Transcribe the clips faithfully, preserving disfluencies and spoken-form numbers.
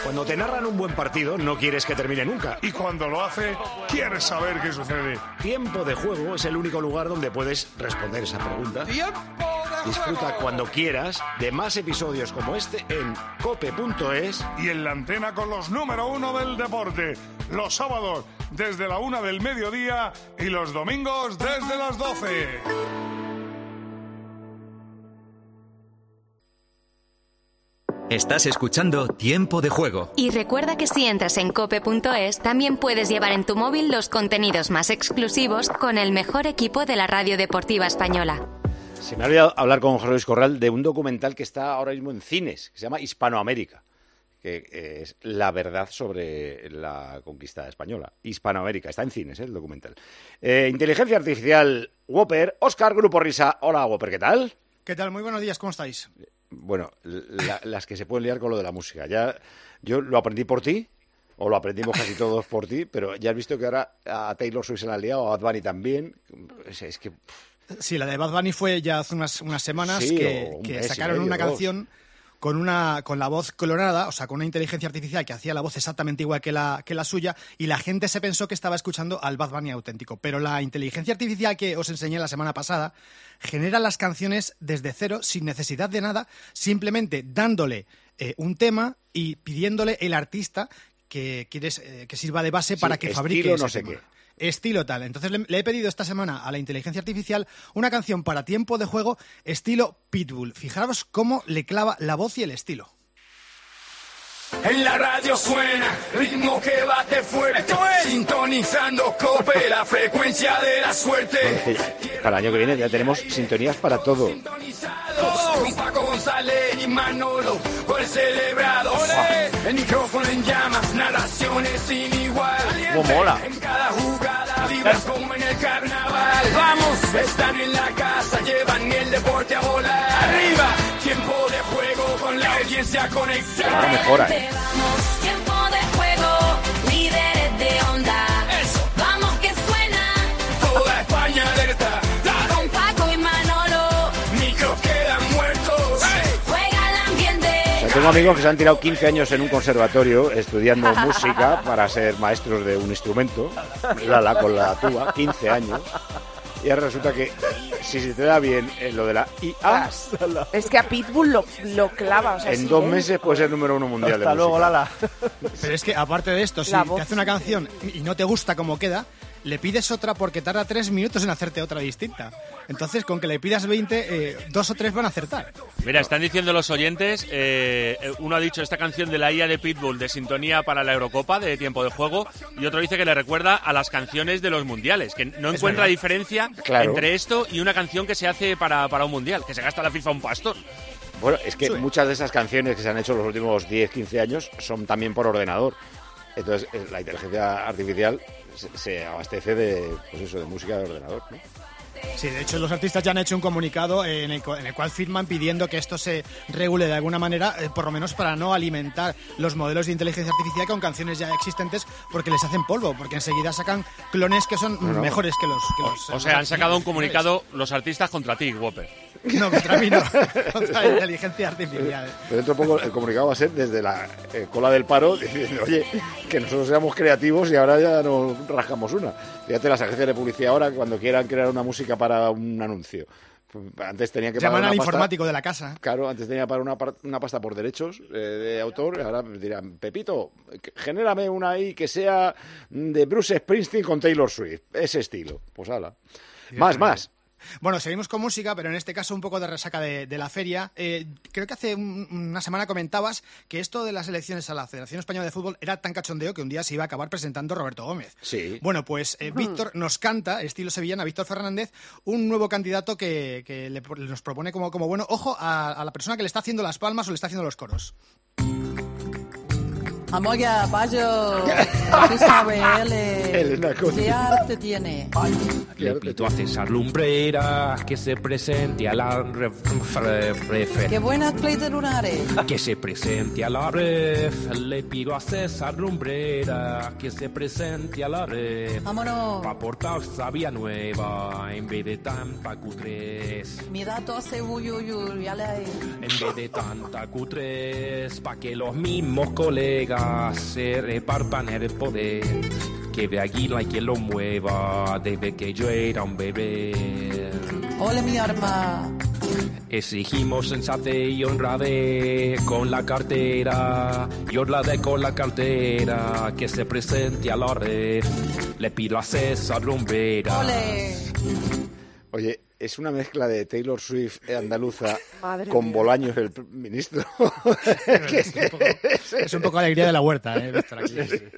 Cuando te narran un buen partido, no quieres que termine nunca. Y cuando lo hace, quieres saber qué sucede. Tiempo de Juego es el único lugar donde puedes responder esa pregunta. ¡Tiempo de Disfruta Juego! cuando quieras de más episodios como este en cope punto es. Y en la antena con los número uno del deporte. Los sábados desde la una del mediodía y los domingos desde las doce. Estás escuchando Tiempo de Juego. Y recuerda que si entras en cope punto es, también puedes llevar en tu móvil los contenidos más exclusivos con el mejor equipo de la radio deportiva española. Se me ha olvidado hablar con José Luis Corral de un documental que está ahora mismo en cines, que se llama Hispanoamérica, que es la verdad sobre la conquista española. Hispanoamérica, está en cines, ¿eh? El documental. Eh, inteligencia artificial, Whopper, Óscar Grupo Risa. Hola, Whopper, ¿qué tal? ¿Qué tal? Muy buenos días, ¿cómo estáis? Bueno, la, las que se pueden liar con lo de la música. Ya, yo lo aprendí por ti, o lo aprendimos casi todos por ti, pero ya has visto que ahora a Taylor Swift se la han liado, a Bad Bunny también. Es, es que... Sí, la de Bad Bunny fue ya hace unas, unas semanas sí, que, un que mes sacaron y medio, una dos. canción con una con la voz clonada, o sea, con una inteligencia artificial que hacía la voz exactamente igual que la, que la suya, y la gente se pensó que estaba escuchando al Bad Bunny auténtico. Pero la inteligencia artificial que os enseñé la semana pasada genera las canciones desde cero, sin necesidad de nada, simplemente dándole eh, un tema y pidiéndole el artista que quieres eh, que sirva de base Sí, para que fabrique estilo ese no sé tema. qué. Estilo tal. Entonces le, le he pedido esta semana a la inteligencia artificial una canción para Tiempo de Juego estilo Pitbull. Fijaros cómo le clava la voz y el estilo. En la radio suena ritmo que bate fuerte. Esto es sintonizando Cope, la frecuencia de la suerte. Para el año que viene ya tenemos sintonías para todo. Con Paco González y Manolo, por el celebrado. El micrófono en llamas, narraciones sin igual. ¡Cómo mola! En cada jugada vibras como en el carnaval. Vamos, están en la casa, llevan el deporte a volar. Arriba, tiempo de juego con la audiencia conectada. Ahora mejora, ¿eh? Vamos, tiempo de juego, líderes de onda. Eso. Vamos que suena, Toda España alerta. con Paco y Manolo, Micros quedan muertos. juega el ambiente. Yo tengo amigos que se han tirado quince años en un conservatorio estudiando música para ser maestros de un instrumento, Lala con la tuba, quince años. Y ahora resulta que si se te da bien eh, lo de la I A, Es que a Pitbull lo, lo clava. O sea, en sí, dos ¿eh? meses puedes ser número uno mundial Hasta de luego, música. Lala. Pero es que aparte de esto, si La te voz. hace una canción y no te gusta cómo queda, le pides otra porque tarda tres minutos en hacerte otra distinta. Entonces, con que le pidas veinte, eh, dos o tres van a acertar. Mira, están diciendo los oyentes, eh, uno ha dicho esta canción de la I A de Pitbull de sintonía para la Eurocopa de Tiempo de Juego, y otro dice que le recuerda a las canciones de los mundiales, que no encuentra verdad. diferencia Claro. entre esto y una canción que se hace para, para un mundial, que se gasta la FIFA un pastor. Bueno, es que Sí. muchas de esas canciones que se han hecho en los últimos diez, quince años son también por ordenador. Entonces, eh, la inteligencia artificial se, se abastece de, pues eso, de música de ordenador, ¿no? Sí, de hecho los artistas ya han hecho un comunicado en el, co- en el cual firman pidiendo que esto se regule de alguna manera, eh, por lo menos para no alimentar los modelos de inteligencia artificial con canciones ya existentes, porque les hacen polvo, porque enseguida sacan clones que son No, no. mejores que los... que los- O sea, han sacado un comunicado los artistas contra ti, Whopper. No, contra mí no, contra la inteligencia artificial. Pero dentro de poco el comunicado va a ser desde la eh, cola del paro diciendo, oye, que nosotros seamos creativos y ahora ya nos rascamos una. Fíjate las agencias de publicidad ahora cuando quieran crear una música para un anuncio. Antes tenían que pagar Llaman una al pasta- informático de la casa. Claro, antes tenía que pagar una, par- una pasta por derechos eh, de autor, y ahora dirán, Pepito, que- genérame una ahí que sea de Bruce Springsteen con Taylor Swift, ese estilo. Pues ala. Más, más. Bueno, seguimos con música, pero en este caso un poco de resaca de, de la feria. Eh, creo que hace un- una semana comentabas que esto de las elecciones a la Federación Española de Fútbol era tan cachondeo que un día se iba a acabar presentando Roberto Gómez. Sí. Bueno, pues eh, Víctor nos canta, estilo sevillana, Víctor Fernández, un nuevo candidato que, que le- nos propone como, como bueno. Ojo a, a la persona que le está haciendo las palmas o le está haciendo los coros. Amoya, Bayo, tú sabes, él, eh, Elena Conti. ¿qué arte tiene? Le pido a César Lumbrera que se presente a la ref, ref- ref- Qué buenas play de lunares. que se presente a la ref. Le pido a César Lumbrera que se presente a la ref. Vámonos. Pa' aportar sabia nueva en vez de tanta cutres. Mi dato hace uyuyuy, ya le hay. En vez de tanta cutres, pa' que los mismos colegas bandera se repartan el poder. Que de águila y que lo mueva desde que yo era un bebé. ¡Ole mi arma! Exigimos sensatez y honradez con la cartera y honradez con la cartera que se presente a la red. Le pido a César Lumbrera. ¡Ole! Oye, es una mezcla de Taylor Swift andaluza Madre con mía. Bolaños, el pr- ministro. Es un poco, es un poco alegría de la huerta, ¿eh? de estar aquí.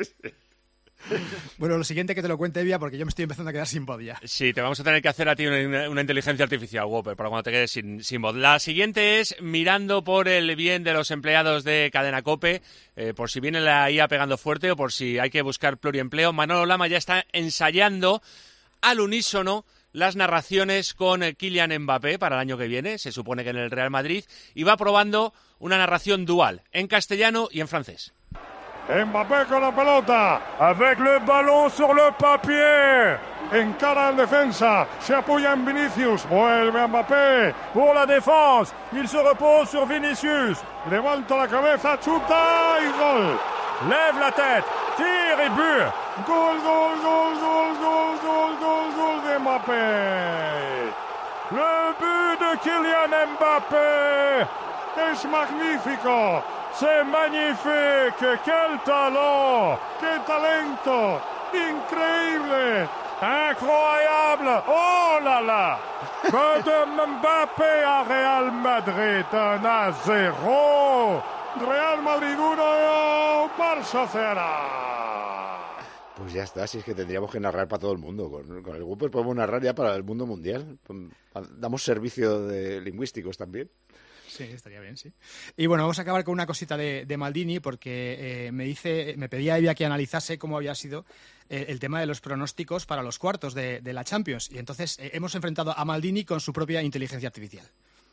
Bueno, lo siguiente que te lo cuente, Evia, porque yo me estoy empezando a quedar sin voz ya. Sí, te vamos a tener que hacer a ti una, una inteligencia artificial, Whopper, para cuando te quedes sin, sin voz. La siguiente es mirando por el bien de los empleados de Cadena COPE, eh, por si viene la I A pegando fuerte o por si hay que buscar pluriempleo. Manolo Lama ya está ensayando al unísono las narraciones con Kylian Mbappé para el año que viene, se supone que en el Real Madrid, y va probando una narración dual, en castellano y en francés. Mbappé con la pelota, avec le ballon sur le papier, encara al defensa, se apoya en Vinicius, vuelve a Mbappé, pour la défense, il se repose sur Vinicius, levanta la cabeza, chuta y gol. Lève la tête, tire et but. Gol, gol, gol, gol, gol, gol, gol, gol de Mbappé. Le but de Kylian Mbappé es magnífico. C'est magnifique, quel talent, qué talento, increíble, incroyable, oh là là, but de Mbappé a Real Madrid, un a cero, Real Madrid uno, Barça cero. Pues ya está, si es que tendríamos que narrar para todo el mundo. Con, con el Whopper podemos narrar ya para el mundo mundial. Damos servicio de lingüísticos también. Sí, estaría bien, sí. Y bueno, vamos a acabar con una cosita de, de Maldini, porque eh, me dice, me pedía Evia que analizase cómo había sido eh, el tema de los pronósticos para los cuartos de, de la Champions. Y entonces eh, hemos enfrentado a Maldini con su propia inteligencia artificial.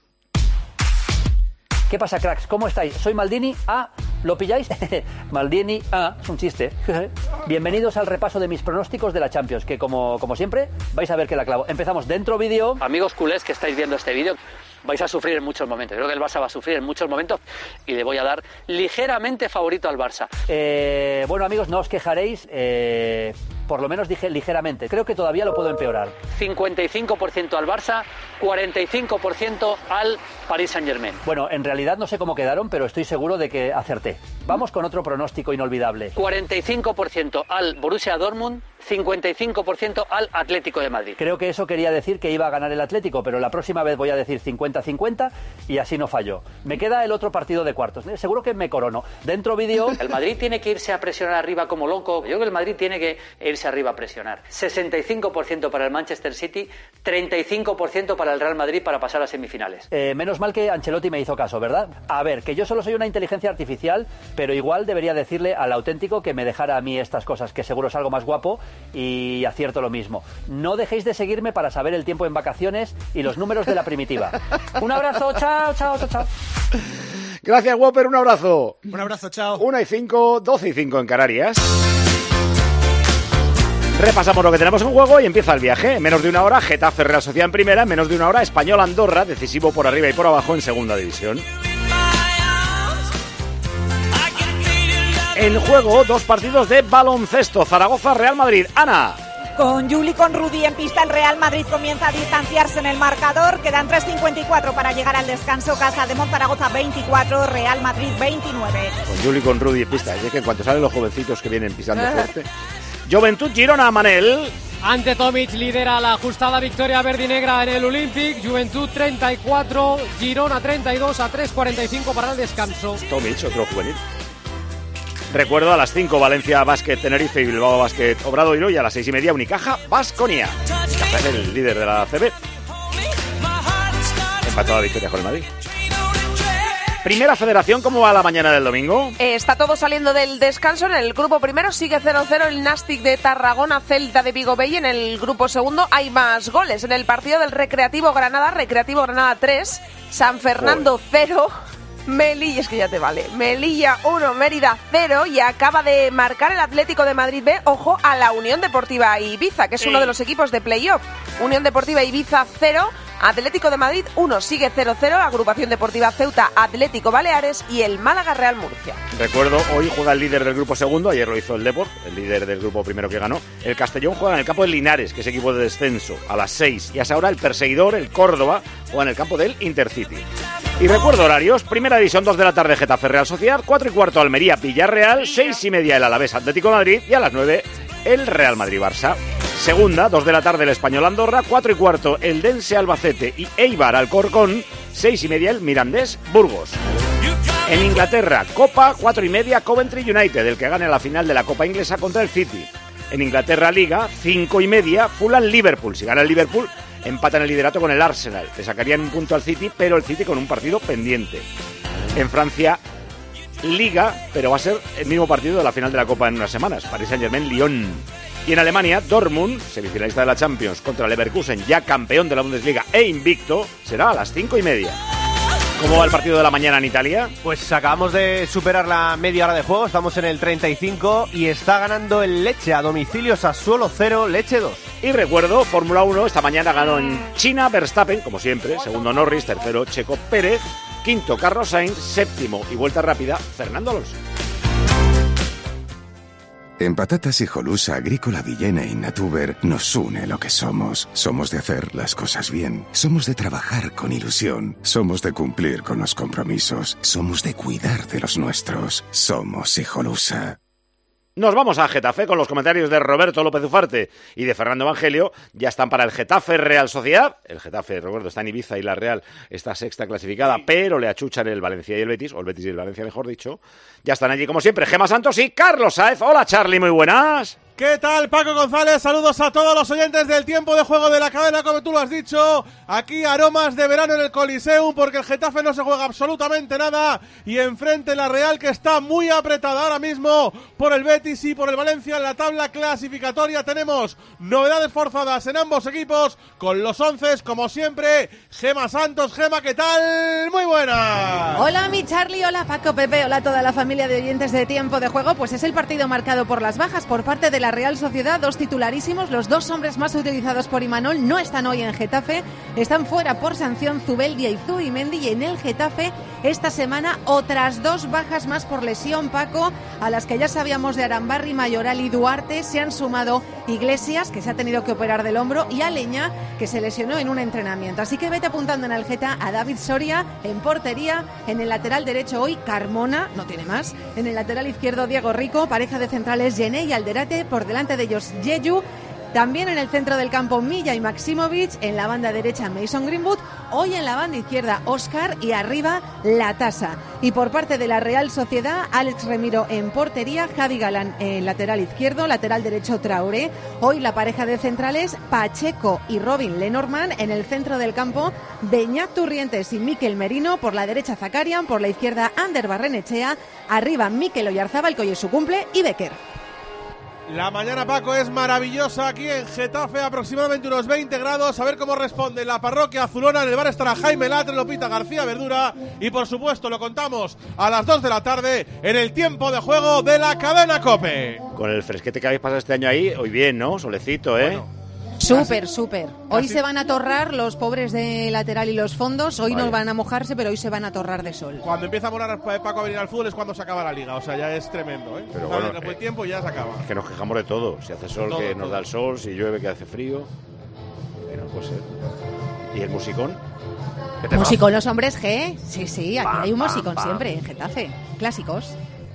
¿Qué pasa, cracks? ¿Cómo estáis? Soy Maldini. Ah, ¿lo pilláis? Maldini. Ah, es un chiste. Bienvenidos al repaso de mis pronósticos de la Champions, que como, como siempre vais a ver que la clavo. Empezamos dentro vídeo. Amigos culés que estáis viendo este vídeo, vais a sufrir en muchos momentos. Creo que el Barça va a sufrir en muchos momentos y le voy a dar ligeramente favorito al Barça. Eh, bueno, amigos, no os quejaréis. Eh, por lo menos dije ligeramente. Creo que todavía lo puedo empeorar. cincuenta y cinco por ciento al Barça, cuarenta y cinco por ciento al Paris Saint-Germain. Bueno, en realidad no sé cómo quedaron, pero estoy seguro de que acerté. Vamos con otro pronóstico inolvidable. cuarenta y cinco por ciento al Borussia Dortmund, cincuenta y cinco por ciento al Atlético de Madrid. Creo que eso quería decir que iba a ganar el Atlético, pero la próxima vez voy a decir cincuenta cincuenta y así no falló. Me queda el otro partido de cuartos. Seguro que me corono. Dentro vídeo... El Madrid tiene que irse a presionar arriba como loco. Yo creo que el Madrid tiene que irse arriba a presionar. sesenta y cinco por ciento para el Manchester City, treinta y cinco por ciento para el Real Madrid para pasar a semifinales. Eh, menos mal que Ancelotti me hizo caso, ¿verdad? A ver, que yo solo soy una inteligencia artificial, pero igual debería decirle al auténtico que me dejara a mí estas cosas, que seguro es algo más guapo y acierto lo mismo. No dejéis de seguirme para saber el tiempo en vacaciones y los números de la primitiva. Un abrazo, chao, chao, chao, chao. Gracias, Whopper, un abrazo. Un abrazo, chao. Una y cinco, doce y cinco en Canarias. Repasamos lo que tenemos en juego y empieza el viaje. En menos de una hora, Getafe Real Sociedad en primera. En menos de una hora, Español Andorra, decisivo por arriba y por abajo en segunda división. En juego, dos partidos de baloncesto. Zaragoza Real Madrid. Ana. Con Juli, con Rudy en pista, el Real Madrid comienza a distanciarse en el marcador. Quedan tres cincuenta y cuatro para llegar al descanso. Casa de Zaragoza veinticuatro, Real Madrid veintinueve. Con Juli, con Rudy en pista. Es que en cuanto salen los jovencitos que vienen pisando fuerte. Juventud Girona, Manel. Ante Tomic lidera la ajustada victoria verdinegra en el Olympic. Juventud treinta y cuatro, Girona treinta y dos, a tres cuarenta y cinco para el descanso. Tomic, otro juvenil. Recuerdo a las cinco Valencia Basket Tenerife y Bilbao Basket Obradoiro, y a las seis y media Unicaja Baskonia. Unicaja es el líder de la A C B. Empató la victoria con el Madrid. Primera Federación, ¿cómo va la mañana del domingo? Eh, está todo saliendo del descanso. En el grupo primero sigue cero cero el Nastic de Tarragona, Celta de Vigo Bay. En el grupo segundo hay más goles. En el partido del Recreativo Granada, Recreativo Granada tres, San Fernando cero, Melilla, es que ya te vale, Melilla uno, Mérida cero, y acaba de marcar el Atlético de Madrid B, ojo, a la Unión Deportiva Ibiza, que es sí. uno de los equipos de playoff. Unión Deportiva Ibiza cero, Atlético de Madrid uno, sigue cero cero, Agrupación Deportiva Ceuta, Atlético Baleares y el Málaga Real Murcia. Recuerdo, hoy juega el líder del grupo segundo, ayer lo hizo el Depor, el líder del grupo primero que ganó. El Castellón juega en el campo del Linares, que es equipo de descenso, a las seis. Y hasta ahora el perseguidor, el Córdoba, juega en el campo del Intercity. Y recuerdo horarios, primera división, dos de la tarde, Getafe Real Sociedad, cuatro y cuarto Almería Villarreal, seis y media el Alavés Atlético de Madrid y a las nueve el Real Madrid Barça. Segunda, dos de la tarde el Español Andorra, cuatro y cuarto el Dense Albacete y Eibar Alcorcón, seis y media el Mirandés Burgos. En Inglaterra, Copa, cuatro y media Coventry United, el que gane la final de la Copa Inglesa contra el City. En Inglaterra Liga, cinco y media Fulham Liverpool. Si gana el Liverpool, empatan el liderato con el Arsenal. Le sacarían un punto al City, pero el City con un partido pendiente. En Francia, Liga, pero va a ser el mismo partido de la final de la Copa en unas semanas. Paris Saint-Germain, Lyon. Y en Alemania, Dortmund, semifinalista de la Champions, contra Leverkusen, ya campeón de la Bundesliga e invicto, será a las cinco y media. ¿Cómo va el partido de la mañana en Italia? Pues acabamos de superar la media hora de juego, estamos en el treinta y cinco y está ganando el Lecce a domicilio, Sassuolo cero, Lecce dos. Y recuerdo, Fórmula uno, esta mañana ganó en China Verstappen, como siempre, segundo Norris, tercero Checo Pérez, quinto Carlos Sainz, séptimo y vuelta rápida Fernando Alonso. En Patatas Hijolusa, Agrícola Villena y Natuber nos une lo que somos. Somos de hacer las cosas bien. Somos de trabajar con ilusión. Somos de cumplir con los compromisos. Somos de cuidar de los nuestros. Somos Hijolusa. Nos vamos a Getafe con los comentarios de Roberto López Ufarte y de Fernando Evangelio. Ya están para el Getafe Real Sociedad. El Getafe, recuerdo, está en Ibiza y la Real está sexta clasificada, pero le achuchan el Valencia y el Betis, o el Betis y el Valencia, mejor dicho. Ya están allí, como siempre, Gemma Santos y Carlos Sáez. Hola, Charlie, muy buenas. ¿Qué tal, Paco González? Saludos a todos los oyentes del tiempo de juego de la cadena, como tú lo has dicho. Aquí aromas de verano en el Coliseum, porque el Getafe no se juega absolutamente nada. Y enfrente la Real, que está muy apretada ahora mismo por el Betis y por el Valencia en la tabla clasificatoria. Tenemos novedades forzadas en ambos equipos, con los once, como siempre. Gema Santos. Gema, ¿qué tal? Muy buena. Hola, mi Charlie. Hola, Paco, Pepe. Hola a toda la familia de oyentes de tiempo de juego. Pues es el partido marcado por las bajas por parte de la La Real Sociedad, dos titularísimos, los dos hombres más utilizados por Imanol no están hoy en Getafe, están fuera por sanción Zubeldia y Zubimendi, y en el Getafe esta semana otras dos bajas más por lesión, Paco, a las que ya sabíamos de Arambarri, Mayoral y Duarte. Se han sumado Iglesias, que se ha tenido que operar del hombro, y Aleña, que se lesionó en un entrenamiento. Así que vete apuntando en el Geta a David Soria en portería, en el lateral derecho hoy Carmona, no tiene más, en el lateral izquierdo Diego Rico, pareja de centrales Gené y Alderate, por delante de ellos Yeyu. También en el centro del campo Milla y Maximovic, en la banda derecha Mason Greenwood, hoy en la banda izquierda Óscar y arriba La Tasa. Y por parte de la Real Sociedad, Alex Remiro en portería, Javi Galán en lateral izquierdo, lateral derecho Traoré. Hoy la pareja de centrales Pacheco y Robin Lenormand, en el centro del campo Beñat Turrientes y Mikel Merino, por la derecha Zakarian, por la izquierda Ander Barrenechea, arriba Mikel Oyarzábal, que hoy es su cumple, y Becker. La mañana, Paco, es maravillosa aquí en Getafe, aproximadamente unos veinte grados. A ver cómo responde la parroquia azulona. En el bar estará Jaime Latre, Lopita García Verdura. Y por supuesto lo contamos a las dos de la tarde en el tiempo de juego de la cadena COPE. Con el fresquete que habéis pasado este año ahí, hoy bien, ¿no? Solecito, ¿eh? Bueno. Súper, súper. Hoy Así. se van a torrar los pobres de lateral y los fondos. Hoy Vaya. no van a mojarse, pero hoy se van a torrar de sol. Cuando empieza a morar Paco a venir al fútbol es cuando se acaba la liga. O sea, ya es tremendo, ¿eh? Pero Sale bueno, el buen eh, tiempo y ya se acaba. Es que nos quejamos de todo. Si hace sol, Todo, que nos todo. da el sol. Si llueve, que hace frío. Que no puede ser. ¿Y el musicón? ¿Qué te Musicón los hombres G. Sí, sí, aquí Pam, hay un pam, musicón pam. siempre en Getafe. Clásicos.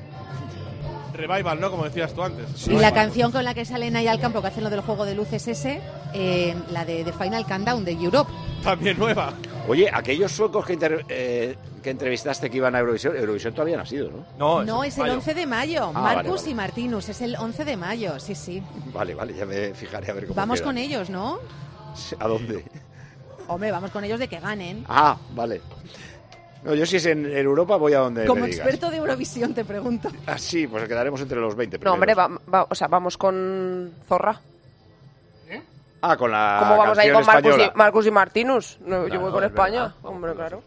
Revival, ¿no? Como decías tú antes. Y la canción con la que salen ahí al campo, que hacen lo del juego de luces ese, eh, la de The Final Countdown de Europe. También nueva. Oye, aquellos suecos que, inter- eh, que entrevistaste que iban a Eurovisión, Eurovisión todavía no ha sido, ¿no? No, es el once de mayo. Ah, Marcus vale, vale. y Martinus, es el once de mayo, sí, sí. Vale, vale, ya me fijaré a ver cómo Vamos queda. con ellos, ¿no? ¿A dónde? Hombre, vamos con ellos de que ganen. Ah, vale. No, yo si es en, en Europa voy a donde Como me digas. experto de Eurovisión te pregunto. Ah, sí, pues quedaremos entre los veinte No, primeros. hombre, va, va- o sea, vamos con Zorra. Ah, con la ¿Cómo vamos a ir con canción Marcus y, española. Marcus y Martinus? No, yo Claro, voy con es España. verdad. Hombre, claro.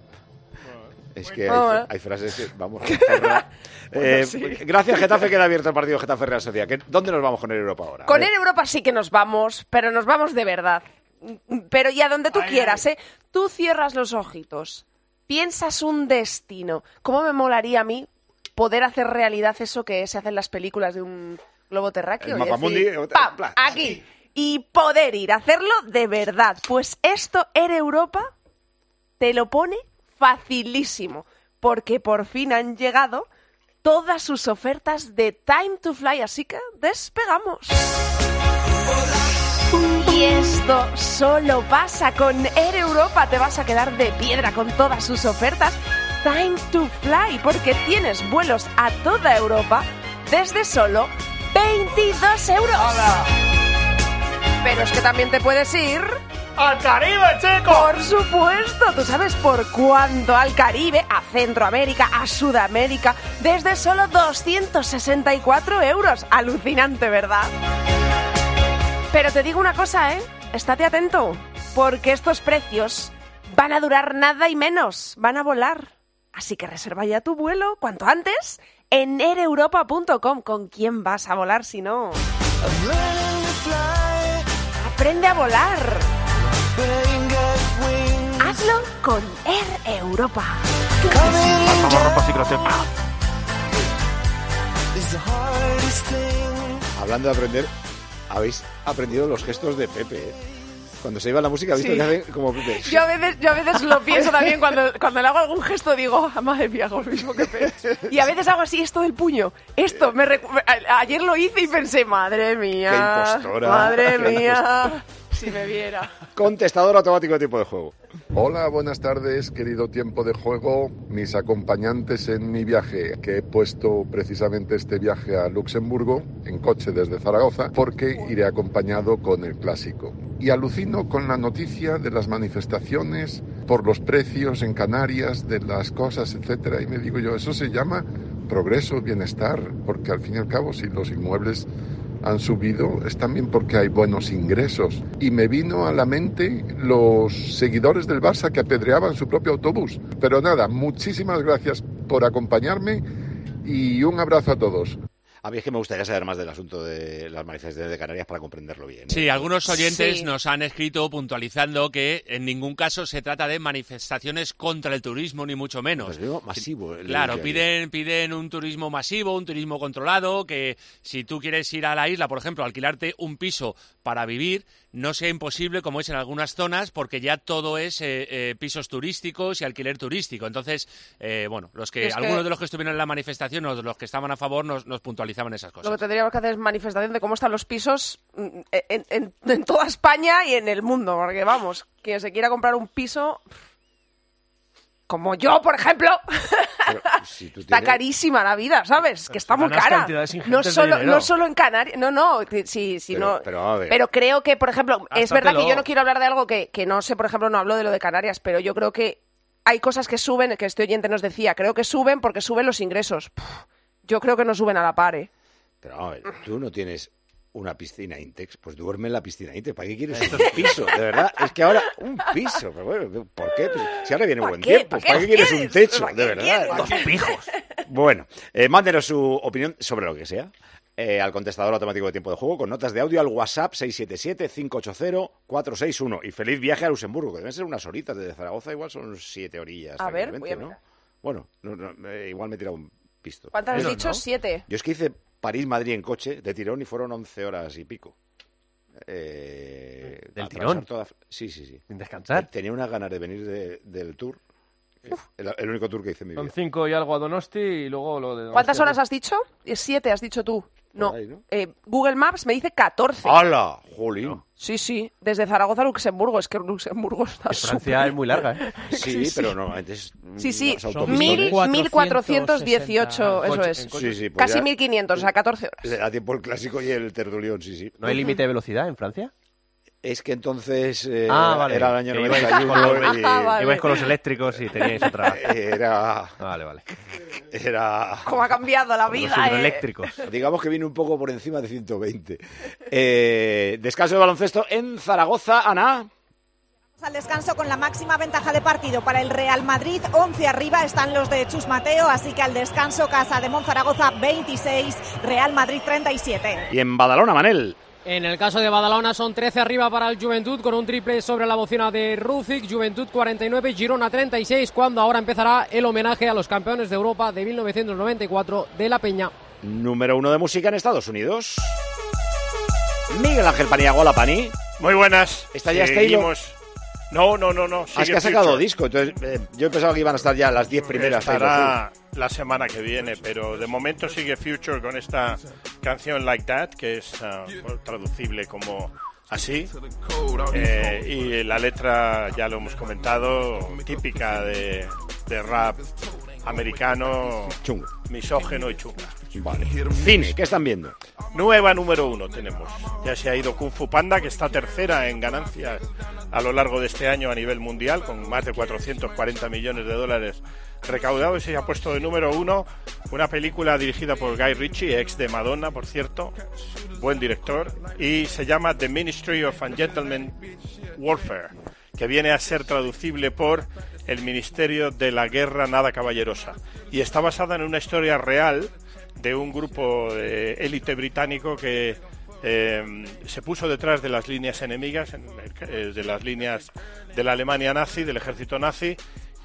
Es que Ah, hay, bueno. hay frases que, vamos, con Zorra. Eh, sí. Gracias, Getafe, queda abierto el partido Getafe Real Sociedad. ¿Qué- ¿Dónde nos vamos con el Europa ahora? A Con ver. el Europa sí que nos vamos, pero nos vamos de verdad. pero y a donde tú Ay, quieras, ay. ¿eh? Tú cierras los ojitos, piensas un destino. ¿Cómo me molaría a mí poder hacer realidad eso que se hace en las películas de un globo terráqueo? El y mapamundi, decir, otra- ¡pam! plan, Aquí. Y poder ir a hacerlo de verdad. Pues esto, Air Europa, te lo pone facilísimo. Porque por fin han llegado todas sus ofertas de Time to Fly. Así que despegamos. Y esto solo pasa con Air Europa. Te vas a quedar de piedra con todas sus ofertas Time to Fly, porque tienes vuelos a toda Europa desde solo veintidós euros. ¡Hala! Pero es que también te puedes ir ¡Al Caribe, chico! por supuesto. ¿Tú sabes por cuánto? Al Caribe, a Centroamérica, a Sudamérica, desde solo doscientos sesenta y cuatro euros. Alucinante, ¿verdad? Pero te digo una cosa, ¿eh? Estate atento, porque estos precios van a durar nada y menos. Van a volar. Así que reserva ya tu vuelo cuanto antes en air europa punto com. ¿Con quién vas a volar si no? Aprende a volar. Hazlo con Air Europa. Hablando de aprender, habéis aprendido los gestos de Pepe, ¿eh? Cuando se iba la música, ¿habéis Sí. visto que hacen como Pepe? Yo a veces, yo a veces lo pienso también cuando, cuando le hago algún gesto, digo, "Ah, madre mía, hago lo mismo que Pep". Y a veces hago así, esto del puño. Esto, me recu- a- ayer lo hice y pensé, madre mía. Qué impostora. Madre Qué mía. Si me viera. Contestador automático de tiempo de juego. Hola, buenas tardes, querido tiempo de juego, mis acompañantes en mi viaje, que he puesto precisamente este viaje a Luxemburgo, en coche desde Zaragoza, porque iré acompañado con el clásico. Y alucino con la noticia de las manifestaciones por los precios en Canarias, de las cosas, etcétera, y me digo yo, eso se llama progreso, bienestar, porque al fin y al cabo, si los inmuebles han subido, es también porque hay buenos ingresos. Y me vino a la mente los seguidores del Barça que apedreaban su propio autobús. Pero nada, muchísimas gracias por acompañarme y un abrazo a todos. A mí es que me gustaría saber más del asunto de las manifestaciones de Canarias para comprenderlo bien, ¿eh? Sí, algunos oyentes Sí. nos han escrito puntualizando que en ningún caso se trata de manifestaciones contra el turismo, ni mucho menos. Pues digo, masivo. el- Claro, el- piden, piden un turismo masivo, un turismo controlado, que si tú quieres ir a la isla, por ejemplo, alquilarte un piso para vivir, no sea imposible como es en algunas zonas, porque ya todo es eh, eh, pisos turísticos y alquiler turístico. Entonces, eh, bueno, los que, Es que- algunos de los que estuvieron en la manifestación o de los que estaban a favor nos, nos puntualizaban esas Lo cosas. que tendríamos que hacer es manifestación de cómo están los pisos mm, en, en- en toda España y en el mundo. Porque vamos, quien se quiera comprar un piso, como yo, por ejemplo, Pero si tú está tienes- carísima la vida, ¿sabes? Que está muy ganas cara. cantidades ingentes No de solo, dinero. no solo en Canarias, no, no, sí, sí, Pero- no. pero a ver. Pero creo que, por ejemplo, es verdad que Gástatelo. yo no quiero hablar de algo que, que no sé, por ejemplo, no hablo de lo de Canarias, pero yo creo que hay cosas que suben, que este oyente nos decía, creo que suben porque suben los ingresos. Puf, yo creo que no suben a la par, ¿eh? Pero a ver, tú no tienes una piscina Intex, pues duerme en la piscina Intex. ¿Para qué quieres un piso? De verdad, es que ahora un piso. Pero bueno, ¿por qué? Pues si ahora viene ¿Para buen qué? tiempo, ¿Para qué ¿para qué quieres un quieres? techo? ¿Para De qué verdad. quieres? Dos pijos. Bueno, eh, mándenos su opinión sobre lo que sea eh, al contestador automático de tiempo de juego con notas de audio al WhatsApp seis siete siete, cinco ocho cero, cuatro seis uno. Y feliz viaje a Luxemburgo, que deben ser unas horitas desde Zaragoza, igual son siete orillas. A ver, tranquilamente, voy a ¿no? mirar. Bueno, no, no, eh, igual me he tirado un pisto. ¿Cuántas has Menos, dicho? ¿no? Siete. Yo es que hice París-Madrid en coche de tirón y fueron once horas y pico. Eh, ¿Del atravesar tirón? toda- Sí, sí, sí. Sin descansar. Tenía unas ganas de venir de- del tour. El, el único tour que hice en mi Son vida. cinco y algo a Donosti y luego lo de... ¿Cuántas Donosti horas aquí. has dicho? Eh, Siete, has dicho tú. No. Por ahí, ¿no? Eh, Google Maps me dice catorce. ¡Hala! ¡Jolín! Sí, sí. Desde Zaragoza a Luxemburgo. Es que Luxemburgo está Francia súper- es muy larga, ¿eh? Sí, Sí, pero sí. normalmente es... Sí, sí. las Son autopistas, Mil, ¿eh? mil cuatrocientos dieciocho, En eso coche, es. en coche. Sí, sí, pues Casi ya mil quinientos, o sea, catorce horas. le da tiempo el clásico y el tertulión, sí, sí. ¿No hay límite de velocidad en Francia? Es que entonces eh, Ah, vale. era el año Que ibais noventa y uno con los- y Ah, vale. Ibais con los eléctricos y teníais otra... era... Vale, vale. Era... ¿Cómo ha cambiado la Los vida, eh? hidroeléctricos. Digamos que viene un poco por encima de ciento veinte. Eh, descanso de baloncesto en Zaragoza, Ana. Al descanso con la máxima ventaja de partido para el Real Madrid, once arriba están los de Chus Mateo, así que al descanso Casa de Monzaragoza veintiséis, Real Madrid treinta y siete. Y en Badalona, Manel. En el caso de Badalona son trece arriba para el Juventud con un triple sobre la bocina de Rúzic. Juventud cuarenta y nueve, Girona treinta y seis, cuando ahora empezará el homenaje a los campeones de Europa de mil novecientos noventa y cuatro de La Peña. Número uno de música en Estados Unidos. Miguel Ángel Paniagua, la Pani. Muy buenas. ¿Está ya Seguimos... Stalo? No, no, no, no. Es que ha sacado disco, entonces eh, yo pensaba que iban a estar ya las diez primeras. Estará la semana que viene, pero de momento sigue Future con esta canción Like That, que es uh, bueno, traducible como así. Eh, y la letra, ya lo hemos comentado, típica de, de rap americano, chungo, misógeno y chunga. Vale. Cine, ¿qué están viendo? Nueva número uno tenemos. Ya se ha ido Kung Fu Panda, que está tercera en ganancias a lo largo de este año a nivel mundial, con más de cuatrocientos cuarenta millones de dólares recaudados, y se ha puesto de número uno una película dirigida por Guy Ritchie, ex de Madonna, por cierto, buen director, y se llama The Ministry of Ungentleman Warfare, que viene a ser traducible por el Ministerio de la Guerra Nada Caballerosa, y está basada en una historia real de un grupo de élite británico que eh, se puso detrás de las líneas enemigas, eh, de las líneas de la Alemania nazi, del ejército nazi,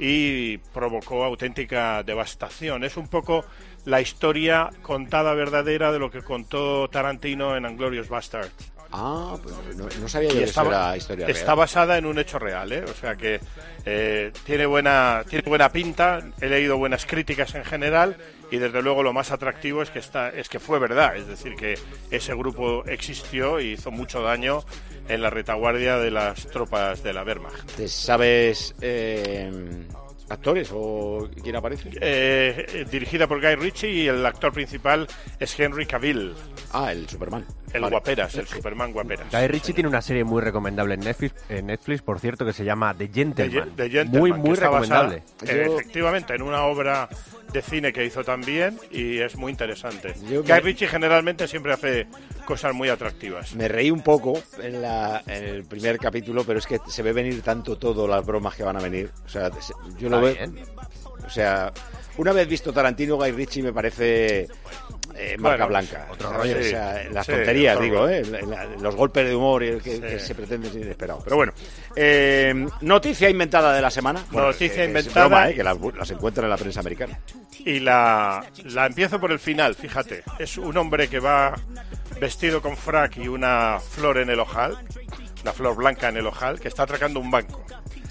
y provocó auténtica devastación. Es un poco la historia contada verdadera de lo que contó Tarantino en Inglourious Basterds. Ah, pues no, no sabía yo que está, eso era historia real. Está basada en un hecho real, ¿eh? O sea que eh, tiene buena tiene buena pinta. He leído buenas críticas en general y desde luego lo más atractivo es que está es que fue verdad, es decir, que ese grupo existió y hizo mucho daño en la retaguardia de las tropas de la Wehrmacht. ¿Sabes eh, actores o quién aparece? Eh, dirigida por Guy Ritchie y el actor principal es Henry Cavill. Ah, el Superman. El vale. guaperas, el Superman guaperas. Guy Ritchie tiene una serie muy recomendable en Netflix, en Netflix, por cierto, que se llama The Gentleman. The, The Gentleman, muy, muy recomendable. Basada, eh, efectivamente, en una obra de cine que hizo también y es muy interesante. Yo Guy me... Ritchie generalmente siempre hace cosas muy atractivas. Me reí un poco en, la, en el primer capítulo, pero es que se ve venir tanto todo las bromas que van a venir. O sea, yo lo veo. O sea, una vez visto Tarantino, Guy Ritchie me parece eh, marca bueno, blanca. Otro rollo, sí, o sea, las sí, tonterías, digo, rollo. eh, la, la, los golpes de humor que, sí. que se pretenden ser inesperados. Pero bueno, eh, noticia inventada de la semana. Bueno, noticia eh, inventada. Es broma, eh, que las, las encuentran en la prensa americana. Y la, la empiezo por el final, fíjate. Es un hombre que va vestido con frac y una flor en el ojal, una flor blanca en el ojal, que está atracando un banco.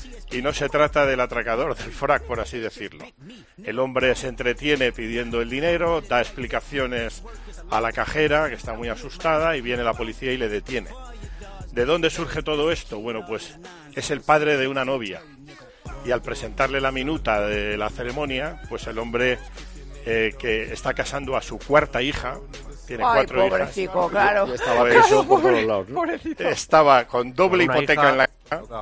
Y no se trata del atracador, del frac, por así decirlo. El hombre se entretiene pidiendo el dinero, da explicaciones a la cajera, que está muy asustada, y viene la policía y le detiene. ¿De dónde surge todo esto? Bueno, pues es el padre de una novia. Y al presentarle la minuta de la ceremonia, pues el hombre eh, que está casando a su cuarta hija, tiene Ay, cuatro pobrecito, hijas. claro. Estaba, Claro, eso, por pobre, todos lados, ¿no? pobrecito. Estaba con doble Una hipoteca hija... en la casa,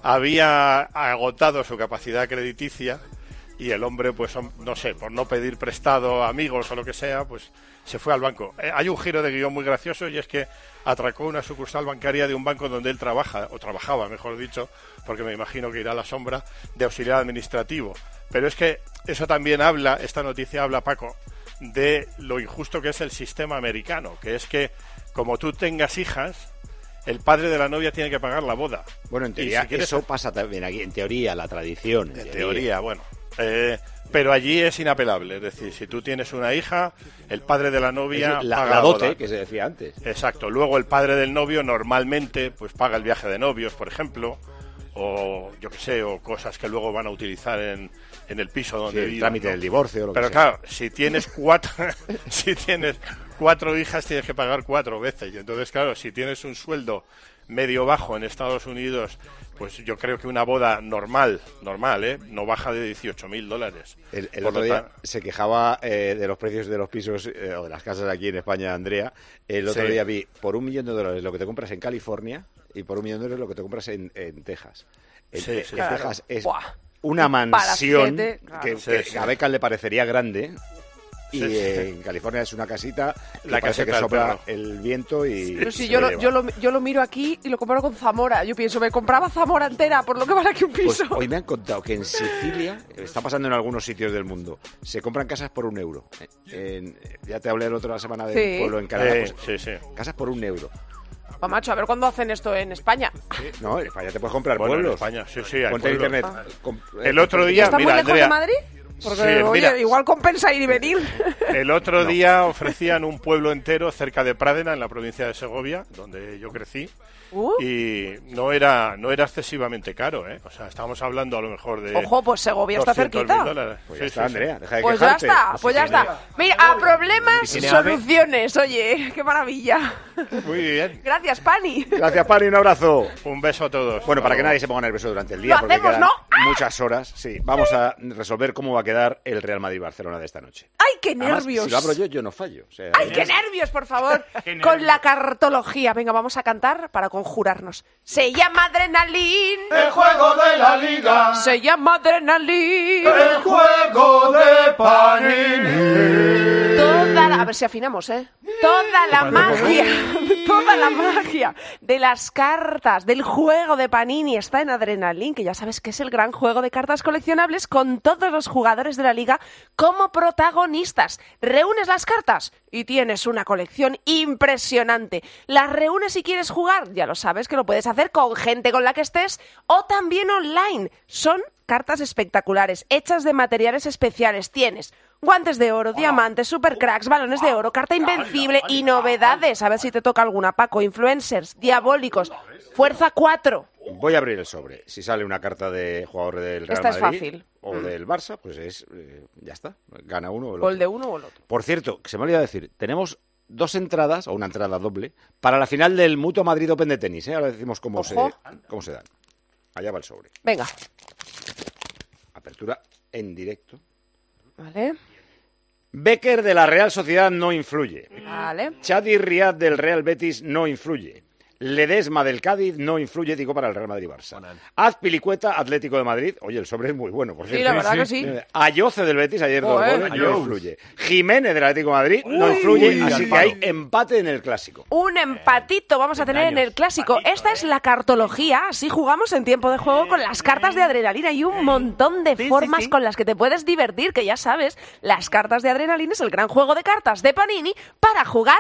había agotado su capacidad crediticia y el hombre, pues no sé, por no pedir prestado a amigos o lo que sea, pues se fue al banco. Eh, hay un giro de guión muy gracioso y es que atracó una sucursal bancaria de un banco donde él trabaja, o trabajaba, mejor dicho, porque me imagino que irá a la sombra, de auxiliar administrativo. Pero es que eso también habla, esta noticia habla, Paco, de lo injusto que es el sistema americano, que es que como tú tengas hijas, el padre de la novia tiene que pagar la boda. Bueno, en teoría si quieres... eso pasa también aquí, en teoría, la tradición. En teoría, teoría bueno. Eh, pero allí es inapelable, es decir, si tú tienes una hija, el padre de la novia la, paga la la dote, boda. Que se decía antes. Exacto. Luego el padre del novio normalmente pues paga el viaje de novios, por ejemplo, o yo qué sé, o cosas que luego van a utilizar en, en el piso donde sí, viven, el trámite ¿no? del divorcio o lo pero que sea. claro, si tienes cuatro si tienes cuatro hijas tienes que pagar cuatro veces, y entonces claro, si tienes un sueldo medio bajo en Estados Unidos, pues yo creo que una boda normal, normal, ¿eh? No baja de dieciocho mil dólares. El, el otro día se quejaba eh, de los precios de los pisos eh, o de las casas aquí en España, Andrea. El otro sí. día vi por un millón de dólares lo que te compras en California y por un millón de dólares lo que te compras en, en Texas. En, sí, en sí, claro. Texas es Buah. una mansión Palacete, claro. que, sí, que sí. a Beckham le parecería grande. Y sí, sí. en California es una casita que la parece que caseta sopla el viento y... Pero si yo lo, yo, lo, yo lo miro aquí y lo comparo con Zamora. Yo pienso, me compraba Zamora entera por lo que vale aquí un piso. Pues hoy me han contado que en Sicilia, está pasando en algunos sitios del mundo, se compran casas por un euro. En, ya te hablé la otra semana del sí. pueblo en Canadá. Eh, Pues, sí, sí. casas por un euro. Pa, macho, a ver cuándo hacen esto en España. Sí, no, en España te puedes comprar Bueno, pueblos. en España, sí, sí, hay Ponte en pueblos. internet. Ah. Com- El otro día, ¿Está mira, muy lejos Andrea, de Madrid? Porque, Sí, oye, mira. igual compensa ir y venir. El otro No. día ofrecían un pueblo entero cerca de Pradena, en la provincia de Segovia, donde yo crecí. Uh. Y no era no era excesivamente caro, ¿eh? O sea, estábamos hablando a lo mejor de... Ojo, pues Segovia está doscientos mil cerquita. dólares. Pues Sí, ya está, sí, Andrea, sí. deja de Pues ya quejarte. está, pues ya está. Mira, a problemas, ¿Tiene ave? soluciones. Oye, qué maravilla. Muy bien. Gracias, Pani. Gracias, Pani, un abrazo. Un beso a todos. Bueno, para Hasta que luego. nadie se ponga nervioso durante el día, Lo porque hacemos, quedan ¿no? muchas horas. Sí, vamos a resolver cómo va a quedar el Real Madrid-Barcelona de esta noche. ¡Ay, qué Además, nervios! si lo abro yo, yo no fallo. O sea, ¡Ay, qué nervios, por favor! Con la cartología. Venga, vamos a cantar para conjurarnos. Se llama Adrenalin. El juego de la liga. Se llama Adrenalin. El juego de Panini. Toda la... A ver si afinamos, ¿eh? Toda la magia, toda la magia de las cartas, del juego de Panini está en Adrenalin, que ya sabes que es el gran juego de cartas coleccionables con todos los jugadores de la liga como protagonistas. Reúnes las cartas y tienes una colección impresionante. Las reúnes si quieres jugar, ya lo sabes que lo puedes hacer con gente con la que estés o también online. Son cartas espectaculares, hechas de materiales especiales. Tienes guantes de oro, diamantes, supercracks, balones de oro, carta invencible y novedades. A ver si te toca alguna, Paco. Influencers, diabólicos, fuerza cuatro. voy a abrir el sobre. Si sale una carta de jugador del Real Esta es Madrid fácil. o Mm. del Barça, pues es eh, ya está. Gana uno o el O otro. el de uno o el otro. Por cierto, que se me olvidó decir, tenemos dos entradas, o una entrada doble, para la final del Mutua Madrid Open de tenis. ¿eh? Ahora decimos cómo se, Ojo. cómo se dan. Allá va el sobre. Venga. Apertura en directo. Vale. Becker de la Real Sociedad no influye. Vale. Chadi Riad del Real Betis no influye. Ledesma del Cádiz no influye, digo, para el Real Madrid-Barça. Azpilicueta, Atlético de Madrid. Oye, el sobre es muy bueno, por Sí, cierto. la verdad que sí. Eh, Ayoce del Betis, ayer dos Joder. goles, no Ayos. influye. Jiménez del Atlético de Madrid no Uy. influye, Uy, así al que hay palo. empate en el Clásico. Un empatito vamos a tener en el clásico. Esta es la cartología. Así jugamos en tiempo de juego con las cartas de adrenalina. Hay un montón de formas con las que te puedes divertir, que ya sabes, las cartas de adrenalina es el gran juego de cartas de Panini para jugar.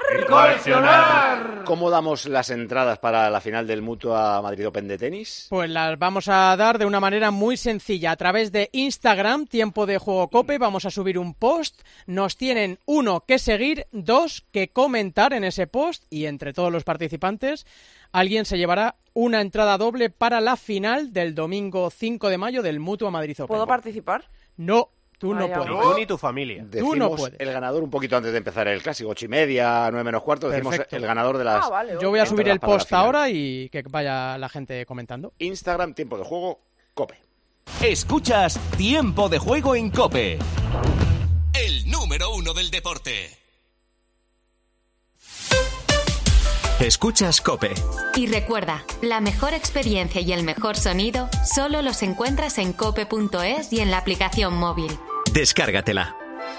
¿Cómo damos las entradas para la final del Mutua Madrid Open de tenis? Pues las vamos a dar de una manera muy sencilla. A través de Instagram, Tiempo de Juego Cope, vamos a subir un post. Nos tienen, uno, que seguir, dos, que comentar en ese post. Y entre todos los participantes, alguien se llevará una entrada doble para la final del domingo cinco de mayo del Mutua Madrid Open. ¿Puedo participar? No, tú no Vaya. puedes. Ni tú ni tu familia. Decimos Tú no puedes. el ganador un poquito antes de empezar el Clásico, ocho y media, nueve menos cuarto, decimos Perfecto. el ganador de las... Ah, vale, Yo voy a ok. subir el entradas para la post final. ahora y que vaya la gente comentando. Instagram, Tiempo de Juego, Cope. Escuchas Tiempo de Juego en COPE. El número uno del deporte. Escuchas COPE. Y recuerda, la mejor experiencia y el mejor sonido solo los encuentras en cope punto es y en la aplicación móvil. Descárgatela.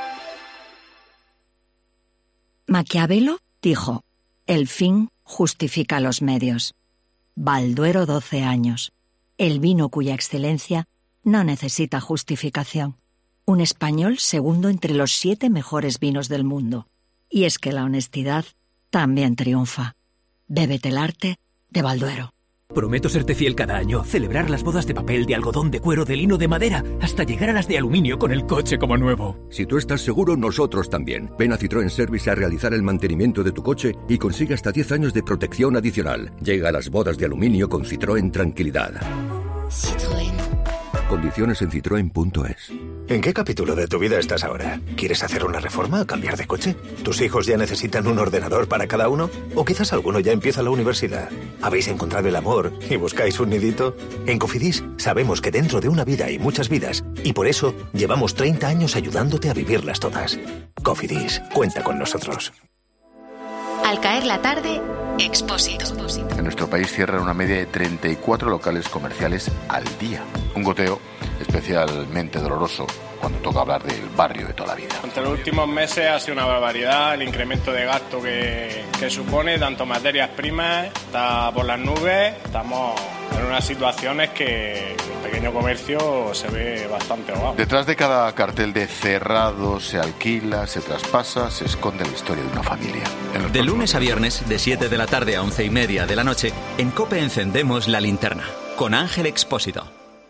Maquiavelo dijo, el fin justifica los medios. Balduero doce años, el vino cuya excelencia no necesita justificación. Un español segundo entre los siete mejores vinos del mundo. Y es que la honestidad también triunfa. Bébete el arte de Balduero. Prometo serte fiel cada año, celebrar las bodas de papel, de algodón, de cuero, de lino, de madera, hasta llegar a las de aluminio con el coche como nuevo. Si tú estás seguro, nosotros también. Ven a Citroën Service a realizar el mantenimiento de tu coche y consigue hasta diez años de protección adicional. Llega a las bodas de aluminio con Citroën Tranquilidad. Citroën. Condiciones en citroen punto es. ¿En qué capítulo de tu vida estás ahora? ¿Quieres hacer una reforma o cambiar de coche? ¿Tus hijos ya necesitan un ordenador para cada uno? ¿O quizás alguno ya empieza la universidad? ¿Habéis encontrado el amor y buscáis un nidito? En Cofidis sabemos que dentro de una vida hay muchas vidas y por eso llevamos treinta años ayudándote a vivirlas todas. Cofidis, cuenta con nosotros. Al caer la tarde, Expósito. En nuestro país cierran una media de treinta y cuatro locales comerciales al día. Un goteo especialmente doloroso cuando toca hablar del barrio de toda la vida. Entre los últimos meses ha sido una barbaridad el incremento de gasto que, que supone, tanto materias primas, está por las nubes, estamos en unas situaciones que el pequeño comercio se ve bastante ahogado. Detrás de cada cartel de cerrado, se alquila, se traspasa, se esconde la historia de una familia. De lunes a viernes, de siete de la tarde a once y media de la noche, en COPE encendemos la linterna, con Ángel Expósito.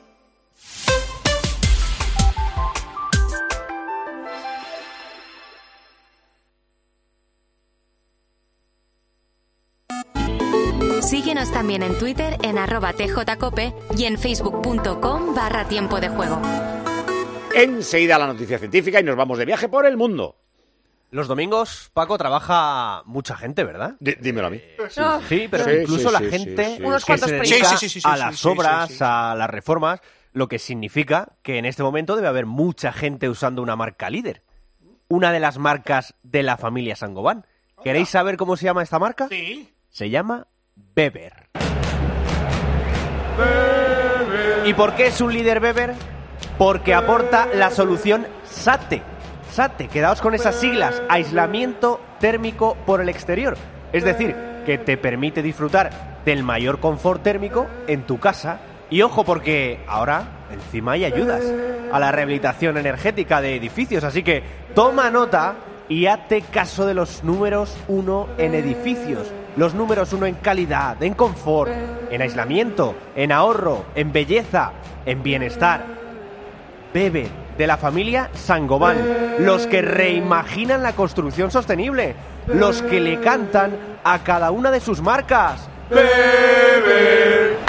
Síguenos también en Twitter en arroba tjcope y en facebook.com barra tiempo de juego. Enseguida la noticia científica y nos vamos de viaje por el mundo. Los domingos, Paco, trabaja mucha gente, ¿verdad? D- dímelo a mí. Sí, sí pero Sí, incluso sí, la sí, gente sí, sí. Unos que cuantos se primos. dedica Sí, sí, sí, sí, a sí, las sí, sí, obras, sí, sí. a las reformas, lo que significa que en este momento debe haber mucha gente usando una marca líder. Una de las marcas de la familia Saint-Gobain. ¿Queréis saber cómo se llama esta marca? Sí. Se llama Weber. ¿Y por qué es un líder Weber? Porque aporta la solución SATE. SATE, quedaos con esas siglas, aislamiento térmico por el exterior. Es decir, que te permite disfrutar del mayor confort térmico en tu casa. Y ojo, porque ahora encima hay ayudas a la rehabilitación energética de edificios. Así que toma nota y hazte caso de los números uno en edificios. Los números uno en calidad, en confort, en aislamiento, en ahorro, en belleza, en bienestar. Weber, de la familia Saint-Gobain, los que reimaginan la construcción sostenible, los que le cantan a cada una de sus marcas. Weber,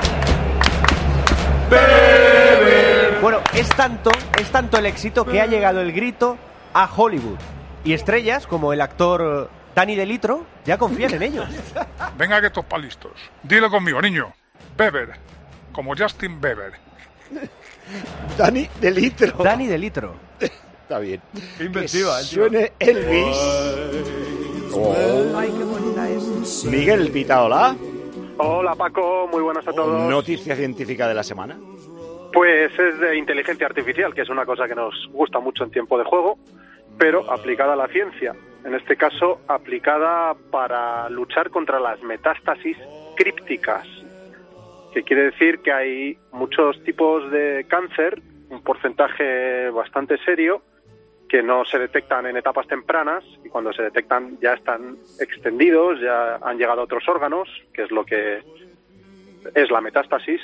Weber. Bueno, es tanto, es tanto el éxito que ha llegado el grito a Hollywood. Y estrellas como el actor Danny DeLitro ya confían en ellos. Venga, que estos palistos. Dilo conmigo, niño. Weber, como Justin Bieber. Danny DeLitro. Danny DeLitro. Está bien. Qué inventiva, Que tío. suene Elvis. Oh. Ay, qué bonita es. Miguel Pitaola. Hola Paco, muy buenas a todos. Noticia científica de la semana. Pues es de inteligencia artificial, que es una cosa que nos gusta mucho en tiempo de juego, pero aplicada a la ciencia. En este caso, aplicada para luchar contra las metástasis crípticas, que quiere decir que hay muchos tipos de cáncer, un porcentaje bastante serio, que no se detectan en etapas tempranas y cuando se detectan ya están extendidos, ya han llegado a otros órganos, que es lo que es la metástasis.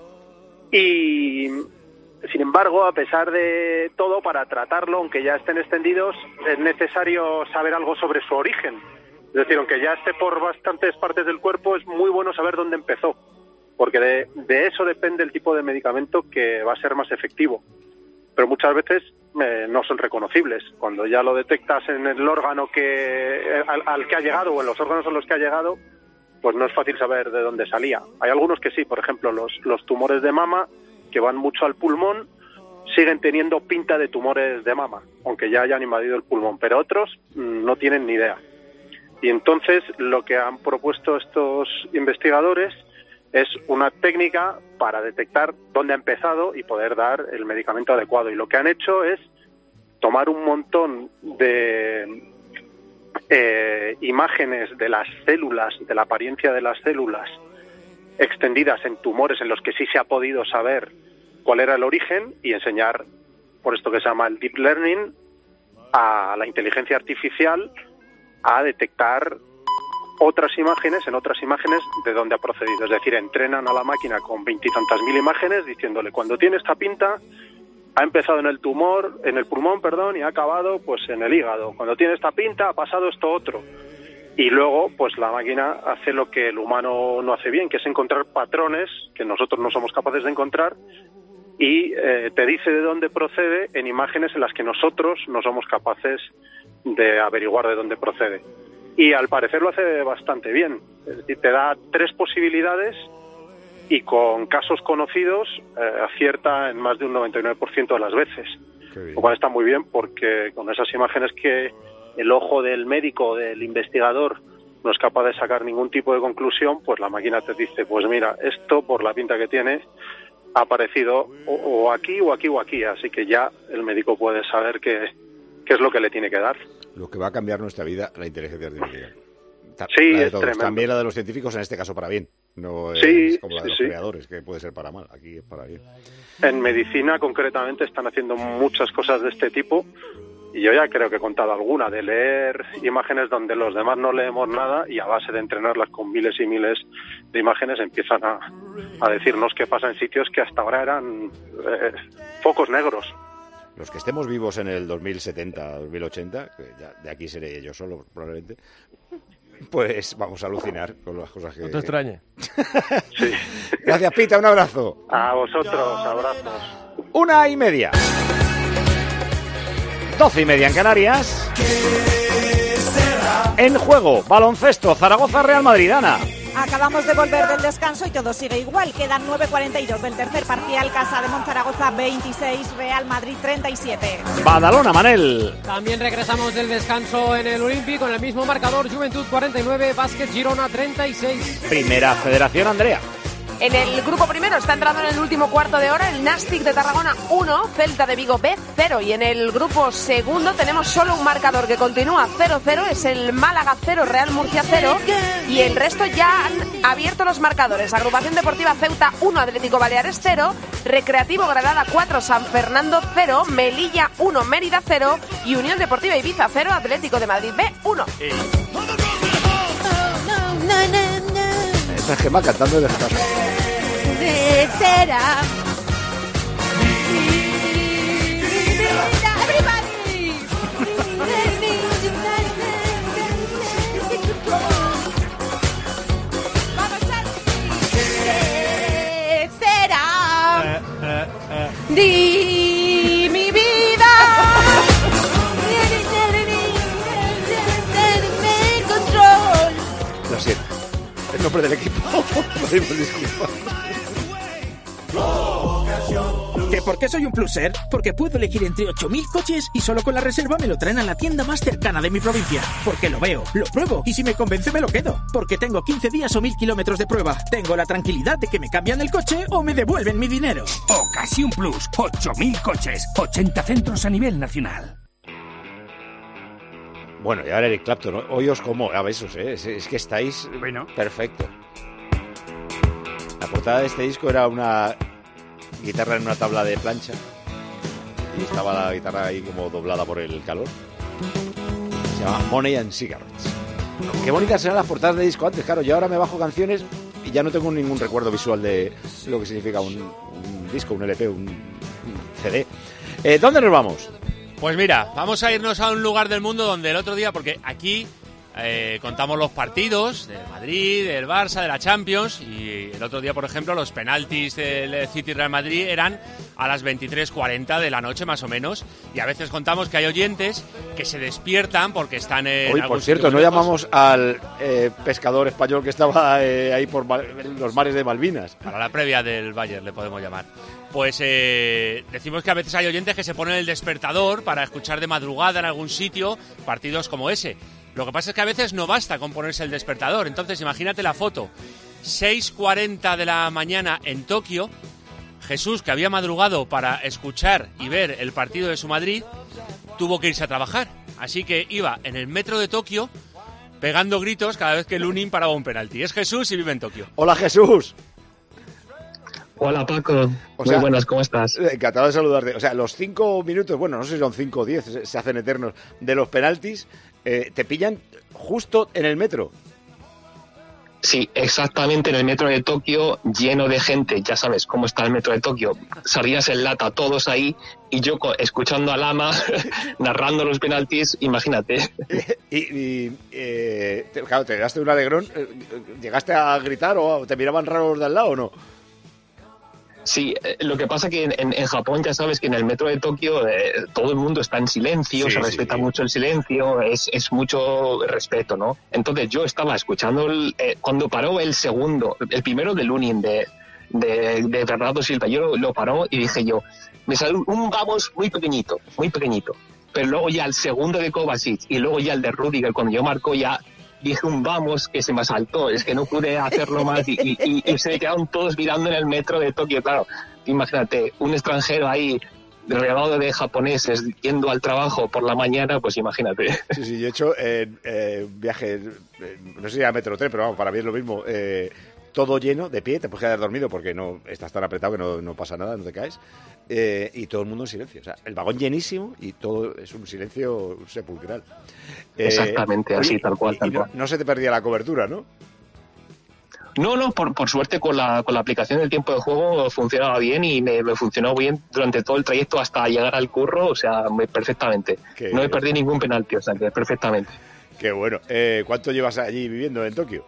Y sin embargo, a pesar de todo, para tratarlo, aunque ya estén extendidos, es necesario saber algo sobre su origen. Es decir, aunque ya esté por bastantes partes del cuerpo, es muy bueno saber dónde empezó, porque de, de eso depende el tipo de medicamento que va a ser más efectivo. Pero muchas veces eh, no son reconocibles. Cuando ya lo detectas en el órgano que al, al que ha llegado o en los órganos a los que ha llegado, pues no es fácil saber de dónde salía. Hay algunos que sí, por ejemplo, los, los tumores de mama, que van mucho al pulmón, siguen teniendo pinta de tumores de mama, aunque ya hayan invadido el pulmón, pero otros mmm, no tienen ni idea. Y entonces lo que han propuesto estos investigadores es una técnica para detectar dónde ha empezado y poder dar el medicamento adecuado. Y lo que han hecho es tomar un montón de eh, imágenes de las células, de la apariencia de las células, extendidas en tumores en los que sí se ha podido saber cuál era el origen y enseñar, por esto que se llama el deep learning, a la inteligencia artificial a detectar otras imágenes en otras imágenes de dónde ha procedido. Es decir, entrenan a la máquina con veintitantas mil imágenes diciéndole, cuando tiene esta pinta, ha empezado en el tumor, en el pulmón, perdón, y ha acabado pues en el hígado. Cuando tiene esta pinta, ha pasado esto otro. Y luego, pues la máquina hace lo que el humano no hace bien, que es encontrar patrones que nosotros no somos capaces de encontrar, y eh, te dice de dónde procede en imágenes en las que nosotros no somos capaces de averiguar de dónde procede. Y al parecer lo hace bastante bien. Es decir, te da tres posibilidades y con casos conocidos eh, acierta en más de un noventa y nueve por ciento de las veces. Lo cual está muy bien porque con esas imágenes que el ojo del médico, del investigador, no es capaz de sacar ningún tipo de conclusión, pues la máquina te dice, pues mira, esto por la pinta que tiene ha aparecido o, o aquí o aquí o aquí, así que ya el médico puede saber qué, qué es lo que le tiene que dar. Lo que va a cambiar nuestra vida, la inteligencia artificial. Ta- Sí, la de es todos, tremendo. también la de los científicos, en este caso para bien. No es Sí, como la de sí, los sí. creadores, que puede ser para mal. Aquí es para bien. En medicina, concretamente, están haciendo muchas cosas de este tipo. Y yo ya creo que he contado alguna, de leer imágenes donde los demás no leemos nada y a base de entrenarlas con miles y miles de imágenes empiezan a, a decirnos qué pasa en sitios que hasta ahora eran eh, focos negros. Los que estemos vivos en el dos mil setenta, dos mil ochenta, que ya de aquí seré yo solo probablemente, pues vamos a alucinar con las cosas que... No te extrañe. Sí. Gracias, Pita, un abrazo. A vosotros, abrazos. Una y media. Doce y media en Canarias. En juego, baloncesto, Zaragoza, Real Madrid, Ana. Acabamos de volver del descanso y todo sigue igual. Quedan nueve cuarenta y dos del tercer parcial. Casa de Monzaragoza veintiséis, Real Madrid treinta y siete. Badalona, Manel. También regresamos del descanso en el Olímpico en el mismo marcador. Juventud cuarenta y nueve, Básquet Girona treinta y seis. Primera Federación, Andrea. En el grupo primero está entrando en el último cuarto de hora el Nástic de Tarragona uno, Celta de Vigo B cero. Y en el grupo segundo tenemos solo un marcador que continúa cero cero, es el Málaga cero, Real Murcia cero. Y el resto ya han abierto los marcadores. Agrupación Deportiva Ceuta uno, Atlético Baleares cero, Recreativo Granada cuatro, San Fernando cero, Melilla uno, Mérida cero y Unión Deportiva Ibiza cero, Atlético de Madrid B uno. Esta es Gemma cantando de esta. Será. ¿Qué será? Di mi vida. Control. Lo siento. El nombre del equipo. Podemos disculpar. ¿Que por qué soy un pluser? Porque puedo elegir entre ocho mil coches y solo con la reserva me lo traen a la tienda más cercana de mi provincia. Porque lo veo, lo pruebo y si me convence me lo quedo. Porque tengo quince días o mil kilómetros de prueba. Tengo la tranquilidad de que me cambian el coche o me devuelven mi dinero. Ocasión Plus, ocho mil coches, ochenta centros a nivel nacional. Bueno, y ahora Eric Clapton, ¿no? Hoy os como a besos, ¿eh? Es, es que estáis bueno. Perfecto. La portada de este disco era una guitarra en una tabla de plancha y estaba la guitarra ahí como doblada por el calor. Se llama Money and Cigarettes. Qué bonitas eran las portadas de disco antes, claro. Yo ahora me bajo canciones y ya no tengo ningún recuerdo visual de lo que significa un, un disco, un L P, un, un C D. Eh, ¿Dónde nos vamos? Pues mira, vamos a irnos a un lugar del mundo donde el otro día, porque aquí eh, contamos los partidos del Madrid, del Barça, de la Champions, y el otro día, por ejemplo, los penaltis del City Real Madrid eran a las veintitrés cuarenta de la noche, más o menos, y a veces contamos que hay oyentes que se despiertan porque están en... Hoy, por cierto, no llamamos al eh, pescador español que estaba eh, ahí por en los mares de Malvinas. Para la previa del Bayern le podemos llamar. Pues eh, decimos que a veces hay oyentes que se ponen el despertador para escuchar de madrugada en algún sitio partidos como ese. Lo que pasa es que a veces no basta con ponerse el despertador. Entonces imagínate la foto. seis cuarenta de la mañana en Tokio. Jesús, que había madrugado para escuchar y ver el partido de su Madrid, tuvo que irse a trabajar. Así que iba en el metro de Tokio pegando gritos cada vez que Lunin paraba un penalti. Es Jesús y vive en Tokio. Hola, Jesús. Hola, Paco. O Muy sea, buenas, ¿cómo estás? Encantado de saludarte. O sea, los cinco minutos, bueno, no sé si son cinco o diez, se hacen eternos, de los penaltis, eh, te pillan justo en el metro. Sí, exactamente, en el metro de Tokio, lleno de gente. Ya sabes cómo está el metro de Tokio. Sardías en lata, todos ahí, y yo escuchando a Lama narrando los penaltis, imagínate. Y, y eh, te, claro, te llegaste un alegrón, ¿llegaste a gritar o te miraban raros de al lado o no? Sí, eh, lo que pasa que en, en, en Japón ya sabes que en el metro de Tokio eh, todo el mundo está en silencio, sí, se respeta sí. mucho el silencio, es, es mucho respeto, ¿no? Entonces yo estaba escuchando el, eh, cuando paró el segundo, el primero de Lunin de, de, de Bernardo Silva, yo lo, lo paró y dije yo, me salió un vamos muy pequeñito, muy pequeñito, pero luego ya el segundo de Kovacic y luego ya el de Rüdiger, cuando yo marcó ya dije un vamos que se me asaltó, es que no pude hacerlo más y, y, y se quedaron todos mirando en el metro de Tokio. Claro, imagínate, un extranjero ahí rodeado de japoneses yendo al trabajo por la mañana, pues imagínate. Sí, sí, yo he hecho eh, eh, viajes, eh, no sé si a Metro Tren, pero vamos, para mí es lo mismo, eh, todo lleno, de pie, te puedes quedar dormido porque no estás tan apretado que no, no pasa nada, no te caes, eh, y todo el mundo en silencio. O sea, el vagón llenísimo y todo es un silencio sepulcral. Eh, Exactamente, así, oye, tal cual, y, tal y no, cual. no se te perdía la cobertura, ¿no? No, no, por, por suerte con la, con la aplicación del tiempo de juego funcionaba bien y me, me funcionó bien durante todo el trayecto hasta llegar al curro, o sea, me, perfectamente. Qué no me bien. perdí ningún penalti, o sea, que perfectamente. Qué bueno. Eh, ¿Cuánto llevas allí viviendo en Tokio?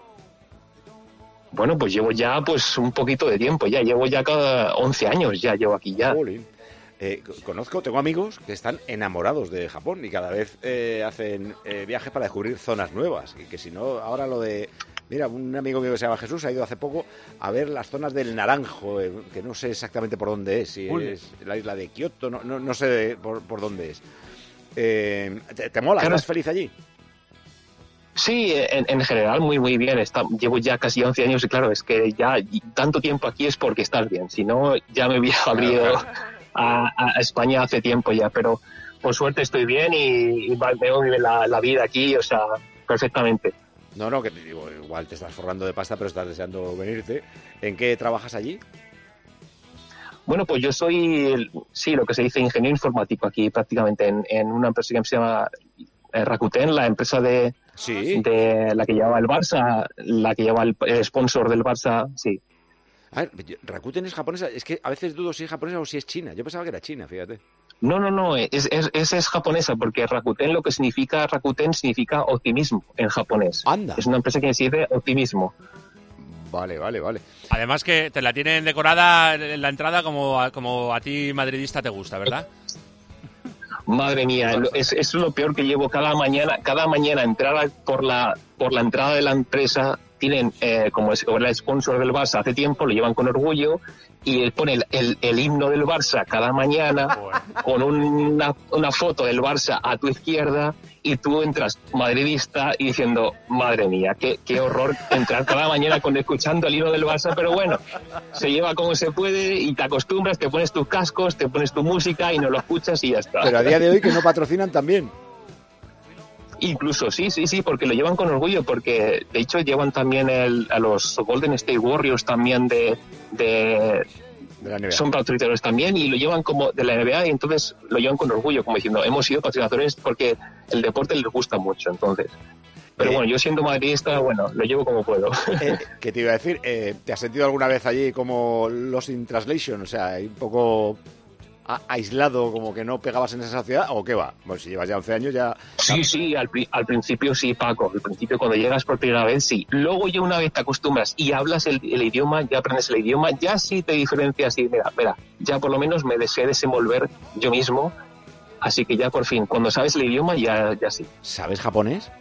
Bueno, pues llevo ya pues un poquito de tiempo, ya llevo ya cada once años, ya llevo aquí ya. Jolín. Eh, conozco, tengo amigos que están enamorados de Japón y cada vez eh, hacen eh, viajes para descubrir zonas nuevas. Y que si no, ahora lo de... Mira, un amigo mío que se llama Jesús ha ido hace poco a ver las zonas del Naranjo, eh, que no sé exactamente por dónde es, si Uy. es la isla de Kioto, no, no, no sé por, por dónde es. Eh, ¿te, ¿Te mola? Claro. ¿Estás feliz allí? Sí, en, en general muy muy bien. Está, llevo ya casi once años y claro, es que ya tanto tiempo aquí es porque estás bien. Si no, ya me hubiera abrido a, a España hace tiempo ya. Pero por suerte estoy bien y, y veo la, la vida aquí, o sea, perfectamente. No, no, que te digo, igual te estás forrando de pasta, pero estás deseando venirte. ¿En qué trabajas allí? Bueno, pues yo soy, el- sí, lo que se dice ingeniero informático aquí prácticamente en, en una empresa que se llama eh, Rakuten, la empresa de, de la que lleva el Barça, la que lleva el, el sponsor del Barça, sí. A ver, yo- Rakuten es japonesa. Es que a veces dudo si es japonesa o si es china. Yo pensaba que era china, fíjate. No, no, no, es, es, es, es japonesa porque Rakuten lo que significa, Rakuten significa optimismo en japonés. Anda. Es una empresa que dice optimismo. Vale, vale, vale. Además que te la tienen decorada en la entrada como a, como a ti madridista te gusta, ¿verdad? Madre mía, lo- es, es lo peor que llevo cada mañana. Cada mañana entrar a- por la por la entrada de la empresa tienen eh, como es como era el sponsor del Barça hace tiempo, lo llevan con orgullo y pone el, el, el himno del Barça cada mañana con una, una foto del Barça a tu izquierda y tú entras madridista y diciendo, madre mía, qué, qué horror entrar cada mañana con escuchando el himno del Barça, pero bueno, se lleva como se puede y te acostumbras, te pones tus cascos, te pones tu música y no lo escuchas y ya está. Pero a día de hoy que no patrocinan también. Incluso, sí, sí, sí, porque lo llevan con orgullo, porque de hecho llevan también el, a los Golden State Warriors también de... de De la N B A. son patrocinadores también y lo llevan como de la N B A y entonces lo llevan con orgullo, como diciendo, hemos sido patrocinadores porque el deporte les gusta mucho, entonces. Pero Eh. bueno, yo siendo madridista, bueno, lo llevo como puedo. Eh, ¿Qué te iba a decir? Eh, ¿Te has sentido alguna vez allí como Lost in Translation? O sea, un poco a- aislado, como que no pegabas en esa ciudad, ¿o qué va? Bueno, si llevas ya once años ya... Sí, sí, al, pri- al principio sí, Paco. Al principio cuando llegas por primera vez, sí. Luego ya una vez te acostumbras y hablas el, el idioma, ya aprendes el idioma, ya sí te diferencias y mira, mira, ya por lo menos me deseo desenvolver yo mismo. Así que ya por fin, cuando sabes el idioma, ya, ya sí. ¿Sabes japonés?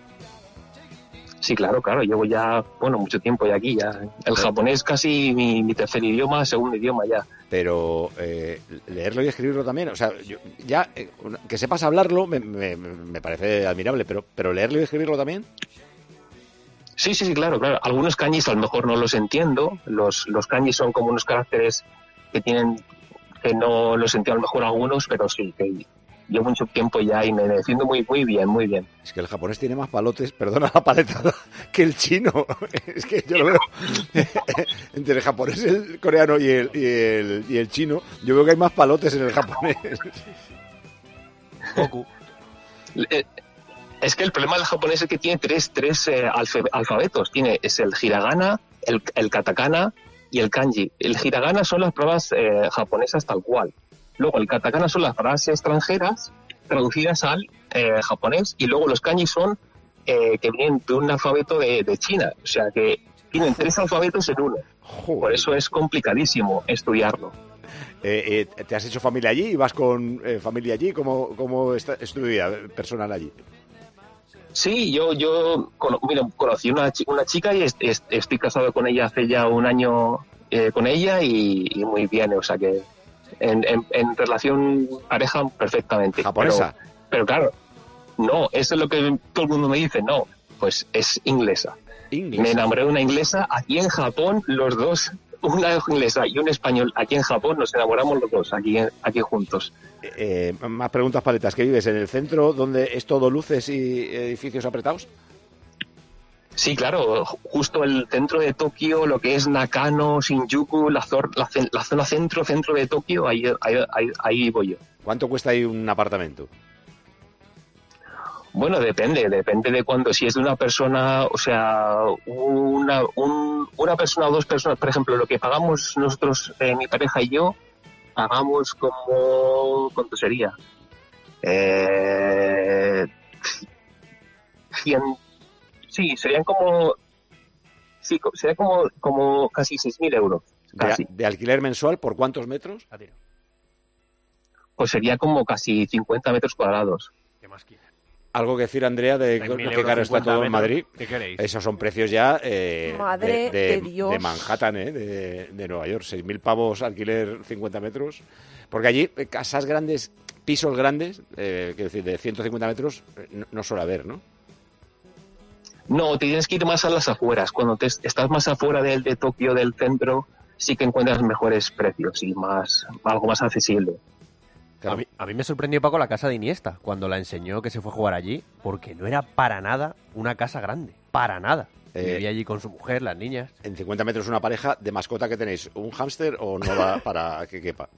Sí, claro, claro. Llevo ya, bueno, mucho tiempo ya aquí. Ya. El japonés casi mi, mi tercer idioma, segundo idioma ya. Pero eh, leerlo y escribirlo también, o sea, yo- ya eh, una- que sepas hablarlo me, me- me parece admirable, pero, pero leerlo y escribirlo también... Sí, sí, sí, claro, claro. Algunos kanjis a lo mejor no los entiendo. Los, los kanjis son como unos caracteres que tienen, que no los entiendo a lo mejor algunos, pero sí, que llevo mucho tiempo ya y me defiendo muy, muy bien, muy bien. Es que el japonés tiene más palotes, perdona la paletada, que el chino. Es que yo lo veo entre el japonés, el coreano y el, y el, y el chino, yo veo que hay más palotes en el japonés. Goku. Eh, Es que el problema del japonés es que tiene tres, tres eh, alfe- alfabetos. Tiene, es el hiragana, el, el katakana y el kanji. El hiragana son las palabras eh, japonesas tal cual. Luego el katakana son las palabras extranjeras traducidas al eh, japonés y luego los kanji son eh, que vienen de un alfabeto de, de China. O sea que tienen tres alfabetos en uno. Por eso es complicadísimo estudiarlo. Eh, eh, ¿Te has hecho familia allí? ¿Vas con eh, familia allí? ¿Cómo, cómo está, es tu vida personal allí? Sí, yo, yo cono- mira, conocí una, chi- una chica y est- est- estoy casado con ella hace ya un año eh, con ella y, y muy bien, o sea que en, en, en relación pareja perfectamente. ¿Japonesa? Pero, pero claro, no, eso es lo que todo el mundo me dice, no, pues es inglesa. ¿Inglesa? Me enamoré de una inglesa aquí en Japón, los dos, una inglesa y un español aquí en Japón, nos enamoramos los dos aquí, aquí juntos. Eh, más preguntas paletas. ¿Qué vives? ¿En el centro donde es todo luces y edificios apretados? Sí, claro, justo el centro de Tokio, lo que es Nakano, Shinjuku, la, zor, la, la zona centro, centro de Tokio, ahí, ahí, ahí, ahí voy yo. ¿Cuánto cuesta ahí un apartamento? Bueno, depende, depende de cuándo. Si es de una persona, o sea, una, un, una persona o dos personas, por ejemplo, lo que pagamos nosotros, eh, mi pareja y yo, pagamos como, ¿cuánto sería? Eh, cien, sí, serían como, sí, sería como, como casi seis mil euros. Casi. De, ¿De alquiler mensual por cuántos metros? Pues sería como casi cincuenta metros cuadrados. ¿Qué más quieres? Algo que decir, Andrea, de qué caro está todo en Madrid. ¿Qué queréis? Esos son precios ya eh, Madre de, de, de Dios. de Manhattan, eh, de, de Nueva York. seis mil pavos alquiler cincuenta metros. Porque allí, casas grandes, pisos grandes, eh, quiero decir, de ciento cincuenta metros, no, no suele haber, ¿no? No, tienes que ir más a las afueras. Cuando te, estás más afuera del de Tokio, del centro, sí que encuentras mejores precios y más algo más accesible. A mí, a mí me sorprendió, Paco, la casa de Iniesta, cuando la enseñó que se fue a jugar allí, porque no era para nada una casa grande, para nada. Eh, Vivía allí con su mujer, las niñas. En cincuenta metros una pareja, ¿de mascota que tenéis? ¿Un hámster o no va para que quepa?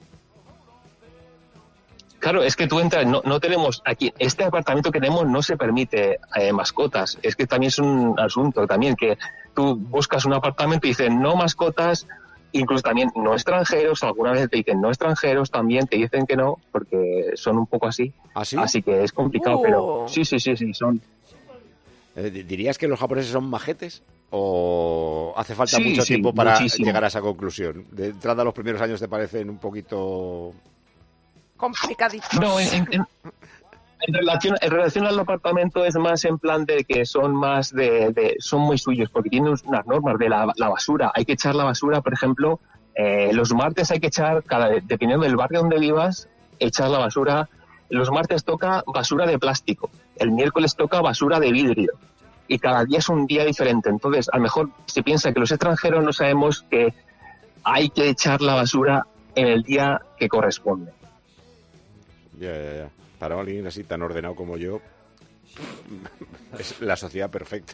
Claro, es que tú entras, no, no tenemos, aquí, este apartamento que tenemos no se permite eh, mascotas. Es que también es un asunto también, que tú buscas un apartamento y dicen no mascotas. Incluso también no extranjeros, alguna vez te dicen no extranjeros, también te dicen que no, porque son un poco así. ¿Ah, sí? Así que es complicado, Uh. pero sí, sí, sí, sí, son. Eh, ¿Dirías que los japoneses son majetes? ¿O hace falta Sí, mucho sí, tiempo para muchísimo. llegar a esa conclusión? ¿De entrada los primeros años te parecen un poquito...? Complicadísimo. No, en, en, en, en relación, en relación al apartamento es más en plan de que son más de, de son muy suyos, porque tienen unas normas de la, la basura. Hay que echar la basura, por ejemplo, eh, los martes hay que echar, cada dependiendo del barrio donde vivas, echar la basura. Los martes toca basura de plástico, el miércoles toca basura de vidrio, y cada día es un día diferente. Entonces, a lo mejor se piensa que los extranjeros no sabemos que hay que echar la basura en el día que corresponde. Ya, ya, ya. Para alguien así tan ordenado como yo, es la sociedad perfecta.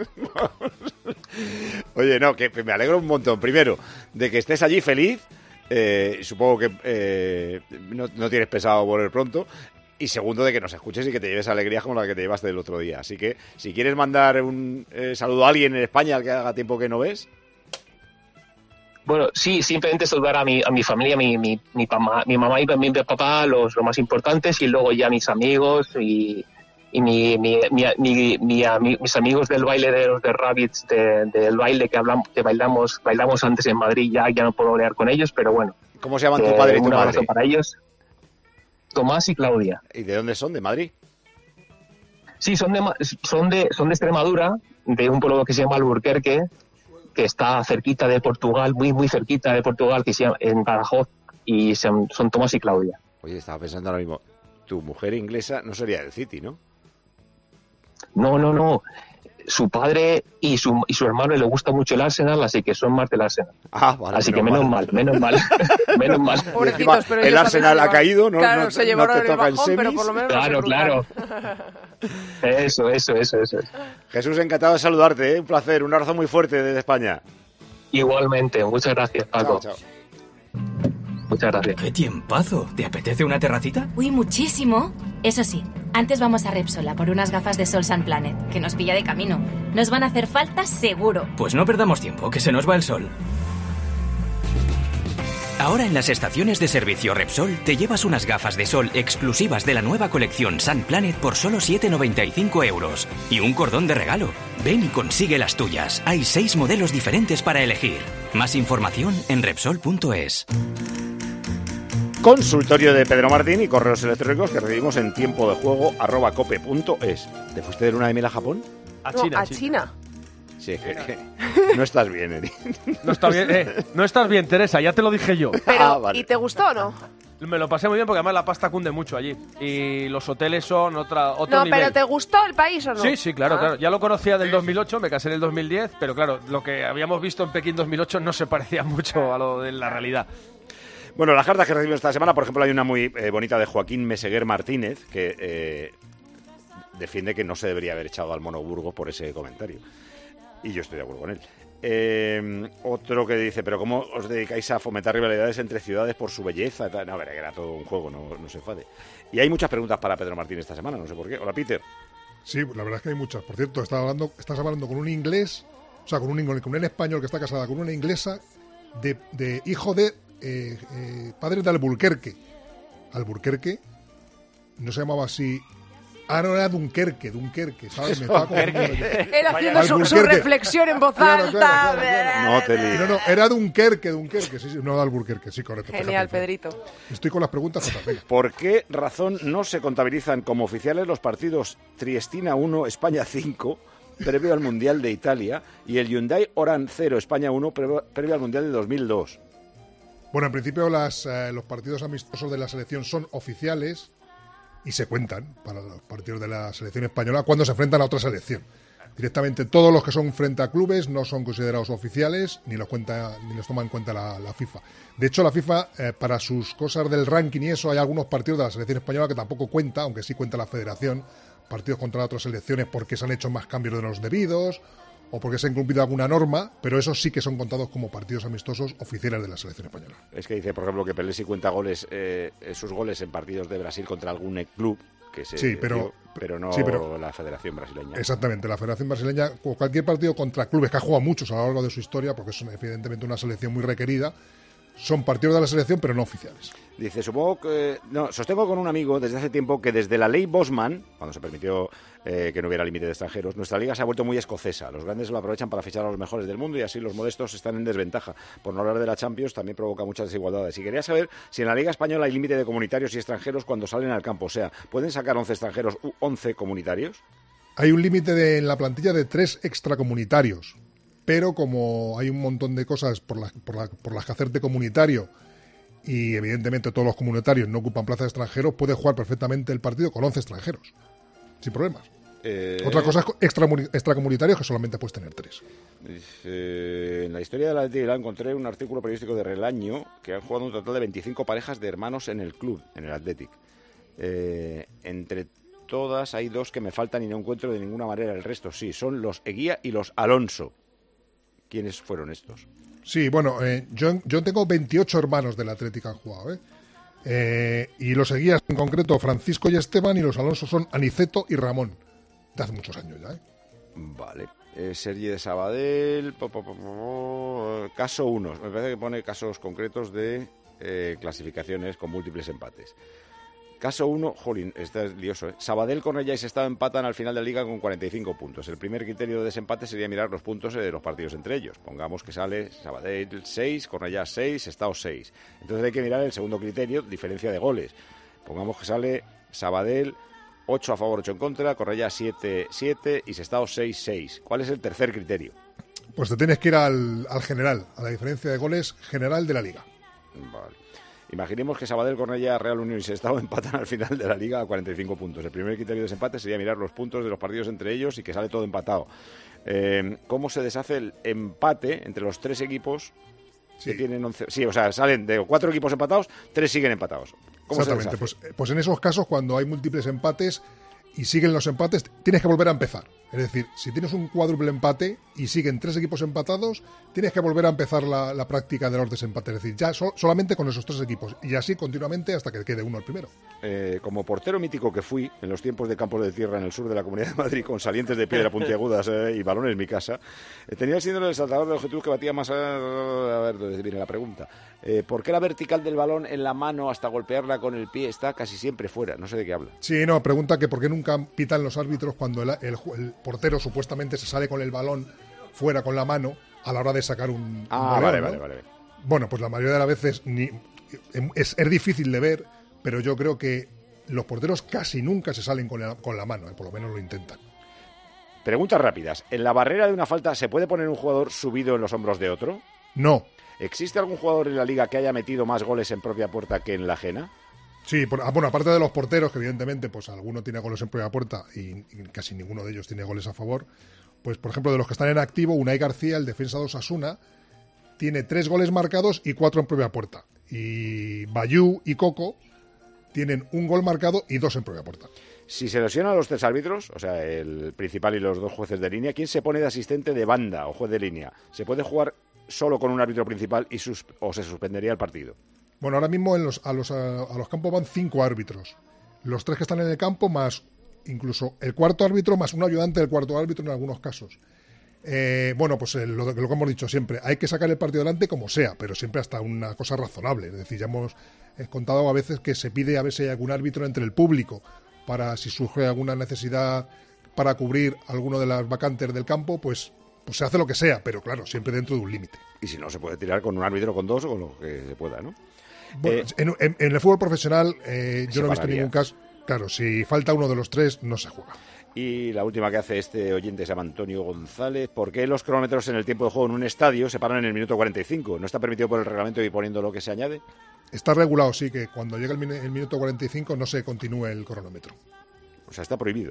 Oye, no, que me alegro un montón. Primero, de que estés allí feliz. Eh, supongo que eh, no, no tienes pensado volver pronto. Y segundo, de que nos escuches y que te lleves alegría como la que te llevaste el otro día. Así que, si quieres mandar un eh, saludo a alguien en España al que haga tiempo que no ves... Bueno, sí, simplemente saludar a mi, a mi familia, mi, mi, mi, mamá, mi mamá y mi papá, los, los más importantes, y luego ya mis amigos y, y mi, mi, mi, mi, mi, mi, mis amigos del baile de los de Rabbits, de, del baile que hablamos, que bailamos, bailamos antes en Madrid, ya, ya no puedo hablar con ellos, pero bueno. ¿Cómo se llaman tu padre y tu un abrazo madre? Para ellos, Tomás y Claudia. ¿Y de dónde son? ¿De Madrid? Sí, son de, son de, son de Extremadura, de un pueblo que se llama Alburquerque, que está cerquita de Portugal, muy muy cerquita de Portugal, que se llama en Badajoz, y son, son Tomás y Claudia. Oye, estaba pensando ahora mismo, tu mujer inglesa no sería del City, ¿no? No, no, no. Su padre y su, y su hermano le gusta mucho el Arsenal, así que son más del Arsenal. Ah, vale, así que menos mal, menos mal, menos mal. Pobrecitos, pero el ellos Arsenal también ha caído, ¿no? Claro, no, se no llevaron te el toca en bajón, pero semis. por lo menos Claro, no se claro. brutal. Eso, eso, eso, eso. Jesús, encantado de saludarte, ¿eh? Un placer, un abrazo muy fuerte desde España. Igualmente, muchas gracias, Paco. Chao, chao. Muchas gracias. ¡Qué tiempazo! ¿Te apetece una terracita? Uy, muchísimo. Eso sí, antes vamos a Repsol a por unas gafas de sol Sun Planet, que nos pilla de camino. Nos van a hacer falta seguro. Pues no perdamos tiempo, que se nos va el sol. Ahora en las estaciones de servicio Repsol te llevas unas gafas de sol exclusivas de la nueva colección Sun Planet por solo siete noventa y cinco euros. Y un cordón de regalo. Ven y consigue las tuyas. Hay seis modelos diferentes para elegir. Más información en Repsol punto es. Consultorio de Pedro Martín y correos electrónicos que recibimos en tiempo de juego arroba cope punto es. ¿Te fuiste de luna de miel a Japón? A China. No, a China. China. Sí, que, que no estás bien, Eri. No estás bien, eh, no estás bien, Teresa, ya te lo dije yo. Pero, ah, vale. ¿y te gustó o no? Me lo pasé muy bien porque además la pasta cunde mucho allí. Y los hoteles son otra, otro no, nivel. ¿pero te gustó el país o no? Sí, sí, claro, ah. claro. Ya lo conocía del dos mil ocho, me casé en el dos mil diez, pero claro, lo que habíamos visto en Pekín dos mil ocho no se parecía mucho a lo de la realidad. Bueno, las cartas que recibimos esta semana, por ejemplo, hay una muy eh, bonita de Joaquín Meseguer Martínez, que eh, defiende que no se debería haber echado al Mono Burgos por ese comentario. Y yo estoy de acuerdo con él. Eh, otro que dice, pero ¿cómo os dedicáis a fomentar rivalidades entre ciudades por su belleza? No, a ver, era todo un juego, no, no se enfade. Y hay muchas preguntas para Pedro Martín esta semana, no sé por qué. Hola, Peter. Sí, la verdad es que hay muchas. Por cierto, estás hablando, estás hablando con un inglés, o sea, con un, con un español que está casada con una inglesa, de, de hijo de eh, eh, padres de Alburquerque. Alburquerque no se llamaba así. Ah, no, era Dunkerque, Dunkerque, ¿sabes? Me estaba confundiendo. Él haciendo su, su reflexión en voz Claro, alta. claro, claro, claro. No, te li- no, no, era Dunkerque, Dunkerque, sí, sí, no Alburquerque, sí, correcto. Genial, fíjate. Pedrito. Estoy con las preguntas total. ¿Por qué razón no se contabilizan como oficiales los partidos Triestina uno, España cinco, previo al Mundial de Italia, y el Hyundai Oran cero, España uno, previo, previo al Mundial de dos mil dos? Bueno, en principio las, eh, los partidos amistosos de la selección son oficiales y se cuentan para los partidos de la selección española cuando se enfrentan a otra selección. Directamente todos los que son frente a clubes no son considerados oficiales ni los cuenta ni los toma en cuenta la, la FIFA. De hecho, la FIFA, eh, para sus cosas del ranking y eso, hay algunos partidos de la selección española que tampoco cuenta, aunque sí cuenta la federación, partidos contra otras selecciones porque se han hecho más cambios de los debidos o porque se ha incumplido alguna norma, pero esos sí que son contados como partidos amistosos oficiales de la selección española. Es que dice, por ejemplo, que Pelé sí cuenta goles, eh, sus goles en partidos de Brasil contra algún club, que se sí, pero, dio, pero no sí, pero, la Federación Brasileña. Exactamente, la Federación Brasileña, cualquier partido contra clubes que ha jugado muchos a lo largo de su historia, porque es evidentemente una selección muy requerida, son partidos de la selección, pero no oficiales. Dice, supongo que... No, sostengo con un amigo desde hace tiempo que desde la ley Bosman, cuando se permitió eh, que no hubiera límite de extranjeros, nuestra liga se ha vuelto muy escocesa. Los grandes lo aprovechan para fichar a los mejores del mundo y así los modestos están en desventaja. Por no hablar de la Champions, también provoca muchas desigualdades. Y quería saber si en la liga española hay límite de comunitarios y extranjeros cuando salen al campo. O sea, ¿pueden sacar once extranjeros u once comunitarios? Hay un límite de, en la plantilla de tres extracomunitarios. Pero como hay un montón de cosas por, la, por, la, por las que hacerte comunitario y evidentemente todos los comunitarios no ocupan plazas de extranjeros, puedes jugar perfectamente el partido con once extranjeros, sin problemas. Eh... Otra cosa es extra, extracomunitarios, que solamente puedes tener tres. Dice, en la historia de la Athletic encontré un artículo periodístico de Relaño que han jugado un total de veinticinco parejas de hermanos en el club, en el Athletic. Eh, entre todas hay dos que me faltan y no encuentro de ninguna manera el resto. Sí, son los Eguía y los Alonso. ¿Quiénes fueron estos? Sí, bueno, eh, yo, yo tengo veintiocho hermanos del Athletic que han jugado, ¿eh? Eh, y los seguías en concreto Francisco y Esteban, y los Alonso son Aniceto y Ramón, de hace muchos años ya, ¿eh? Vale. Eh, Sergi de Sabadell, po, po, po, po, caso uno, me parece que pone casos concretos de eh, clasificaciones con múltiples empates. Caso uno, jolín, está lioso, ¿eh? Sabadell, Cornellá y Sestao empatan al final de la liga con cuarenta y cinco puntos. El primer criterio de desempate sería mirar los puntos de los partidos entre ellos. Pongamos que sale Sabadell seis, Cornellá seis, Sestao seis. Entonces hay que mirar el segundo criterio, diferencia de goles. Pongamos que sale Sabadell ocho a favor, ocho en contra, Cornellá siete siete y Sestao seis seis. ¿Cuál es el tercer criterio? Pues te tienes que ir al, al general, a la diferencia de goles general de la liga. Vale. Imaginemos que Sabadell, Cornellá, Real Unión y Sestao empatan al final de la liga a cuarenta y cinco puntos. El primer criterio de desempate sería mirar los puntos de los partidos entre ellos y que sale todo empatado. Eh, ¿Cómo se deshace el empate entre los tres equipos sí. que tienen once? Sí, o sea, salen de cuatro equipos empatados, tres siguen empatados. ¿Cómo Exactamente, pues, pues en esos casos, cuando hay múltiples empates y siguen los empates, tienes que volver a empezar. Es decir, si tienes un cuádruple empate y siguen tres equipos empatados, tienes que volver a empezar la, la práctica de los desempates. Es decir, ya so, solamente con esos tres equipos. Y así continuamente hasta que quede uno el primero. Eh, como portero mítico que fui en los tiempos de campos de tierra en el sur de la Comunidad de Madrid, con salientes de piedra puntiagudas eh, y balones en mi casa, eh, tenía el síndrome del saltador de objetivos que batía más... A, a ver, ¿dónde viene la pregunta? Eh, ¿Por qué la vertical del balón en la mano hasta golpearla con el pie está casi siempre fuera? No sé de qué habla. Sí, no, pregunta que por qué nunca pitan los árbitros cuando el, el, el portero supuestamente se sale con el balón fuera con la mano a la hora de sacar un... Ah, un balón, vale, ¿no? vale, vale. Bueno, pues la mayoría de las veces ni, es, es difícil de ver, pero yo creo que los porteros casi nunca se salen con la, con la mano, ¿eh? Por lo menos lo intentan. Preguntas rápidas. ¿En la barrera de una falta se puede poner un jugador subido en los hombros de otro? No. ¿Existe algún jugador en la liga que haya metido más goles en propia puerta que en la ajena? Sí, por, bueno, aparte de los porteros, que evidentemente pues alguno tiene goles en propia puerta y, y casi ninguno de ellos tiene goles a favor, pues por ejemplo de los que están en activo, Unai García, el defensa de Osasuna, tiene tres goles marcados y cuatro en propia puerta. Y Bayú y Coco tienen un gol marcado y dos en propia puerta. Si se lesionan los tres árbitros, o sea, el principal y los dos jueces de línea, ¿quién se pone de asistente de banda o juez de línea? ¿Se puede jugar solo con un árbitro principal y sus- o se suspendería el partido? Bueno, ahora mismo en los, a, los, a, a los campos van cinco árbitros. Los tres que están en el campo más incluso el cuarto árbitro más un ayudante del cuarto árbitro en algunos casos. Eh, bueno, pues eh, lo, lo que hemos dicho siempre, hay que sacar el partido adelante como sea, pero siempre hasta una cosa razonable. Es decir, ya hemos eh, contado a veces que se pide a ver si hay algún árbitro entre el público para si surge alguna necesidad para cubrir alguno de las vacantes del campo, pues, pues se hace lo que sea, pero claro, siempre dentro de un límite. Y si no, se puede tirar con un árbitro, con dos o con lo que se pueda, ¿no? Bueno, Eh, en, en- en el fútbol profesional eh, yo no he visto pararía. ningún caso. Claro, si falta uno de los tres, no se juega. Y la última que hace este oyente se llama Antonio González. ¿Por qué los cronómetros en el tiempo de juego en un estadio se paran en el minuto cuarenta y cinco? ¿No está permitido por el reglamento y poniendo lo que se añade? Está regulado, sí, que cuando llega el, min- el minuto cuarenta y cinco no se continúe el cronómetro. O sea, está prohibido.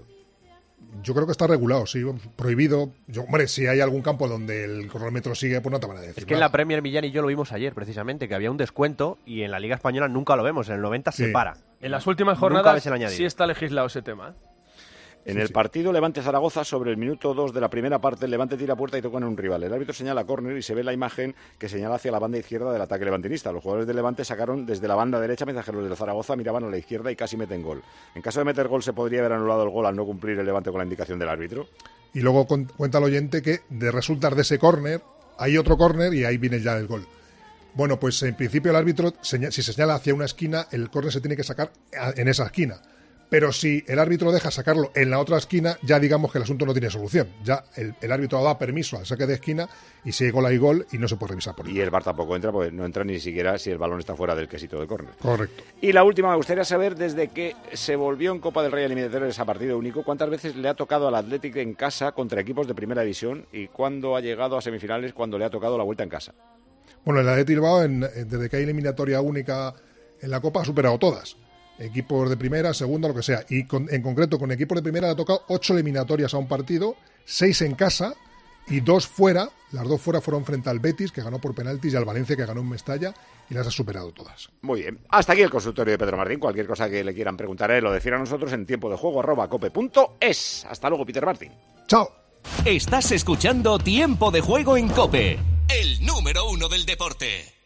Yo creo que está regulado, sí, prohibido. Yo, hombre, si hay algún campo donde el cronómetro sigue, pues no te van a decir Es que en nada. la Premier, Millán y yo lo vimos ayer, precisamente, que había un descuento y en la Liga Española nunca lo vemos. En el noventa se Sí. para. En las últimas Nunca jornadas ves el añadido. sí está legislado ese tema. ¿eh? En Sí, el sí. partido Levante-Zaragoza, sobre el minuto dos de la primera parte, el Levante tira puerta y toca en un rival. El árbitro señala córner y se ve la imagen que señala hacia la banda izquierda del ataque levantinista. Los jugadores del Levante sacaron desde la banda derecha, mientras que los del Zaragoza miraban a la izquierda y casi meten gol. En caso de meter gol, ¿se podría haber anulado el gol al no cumplir el Levante con la indicación del árbitro? Y luego con- cuenta el oyente que de resultar de ese córner, hay otro córner y ahí viene ya el gol. Bueno, pues en principio el árbitro, seña- si se señala hacia una esquina, el córner se tiene que sacar a- en esa esquina. Pero si el árbitro deja sacarlo en la otra esquina, ya digamos que el asunto no tiene solución. Ya el, el árbitro da permiso al saque de esquina y si hay gol hay gol y no se puede revisar por él. Y el V A R tampoco entra, porque no entra ni siquiera si el balón está fuera del quesito de córner. Correcto. Y la última, me gustaría saber, desde que se volvió en Copa del Rey eliminatorias a partido único, ¿cuántas veces le ha tocado al Athletic en casa contra equipos de primera división y cuándo ha llegado a semifinales cuando le ha tocado la vuelta en casa? Bueno, el Athletic Bilbao, en- en- desde que hay eliminatoria única en la Copa, ha superado todas. Equipos de primera, segunda, lo que sea. Y con- en concreto, con equipos de primera le ha tocado ocho eliminatorias a un partido, seis en casa y dos fuera. Las dos fuera fueron frente al Betis, que ganó por penaltis, y al Valencia, que ganó en Mestalla, y las ha superado todas. Muy bien. Hasta aquí el consultorio de Pedro Martín. Cualquier cosa que le quieran preguntar a él o decir a nosotros en tiempo de juego arroba cope punto es. Hasta luego, Peter Martín. ¡Chao! Estás escuchando Tiempo de Juego en COPE, el número uno del deporte.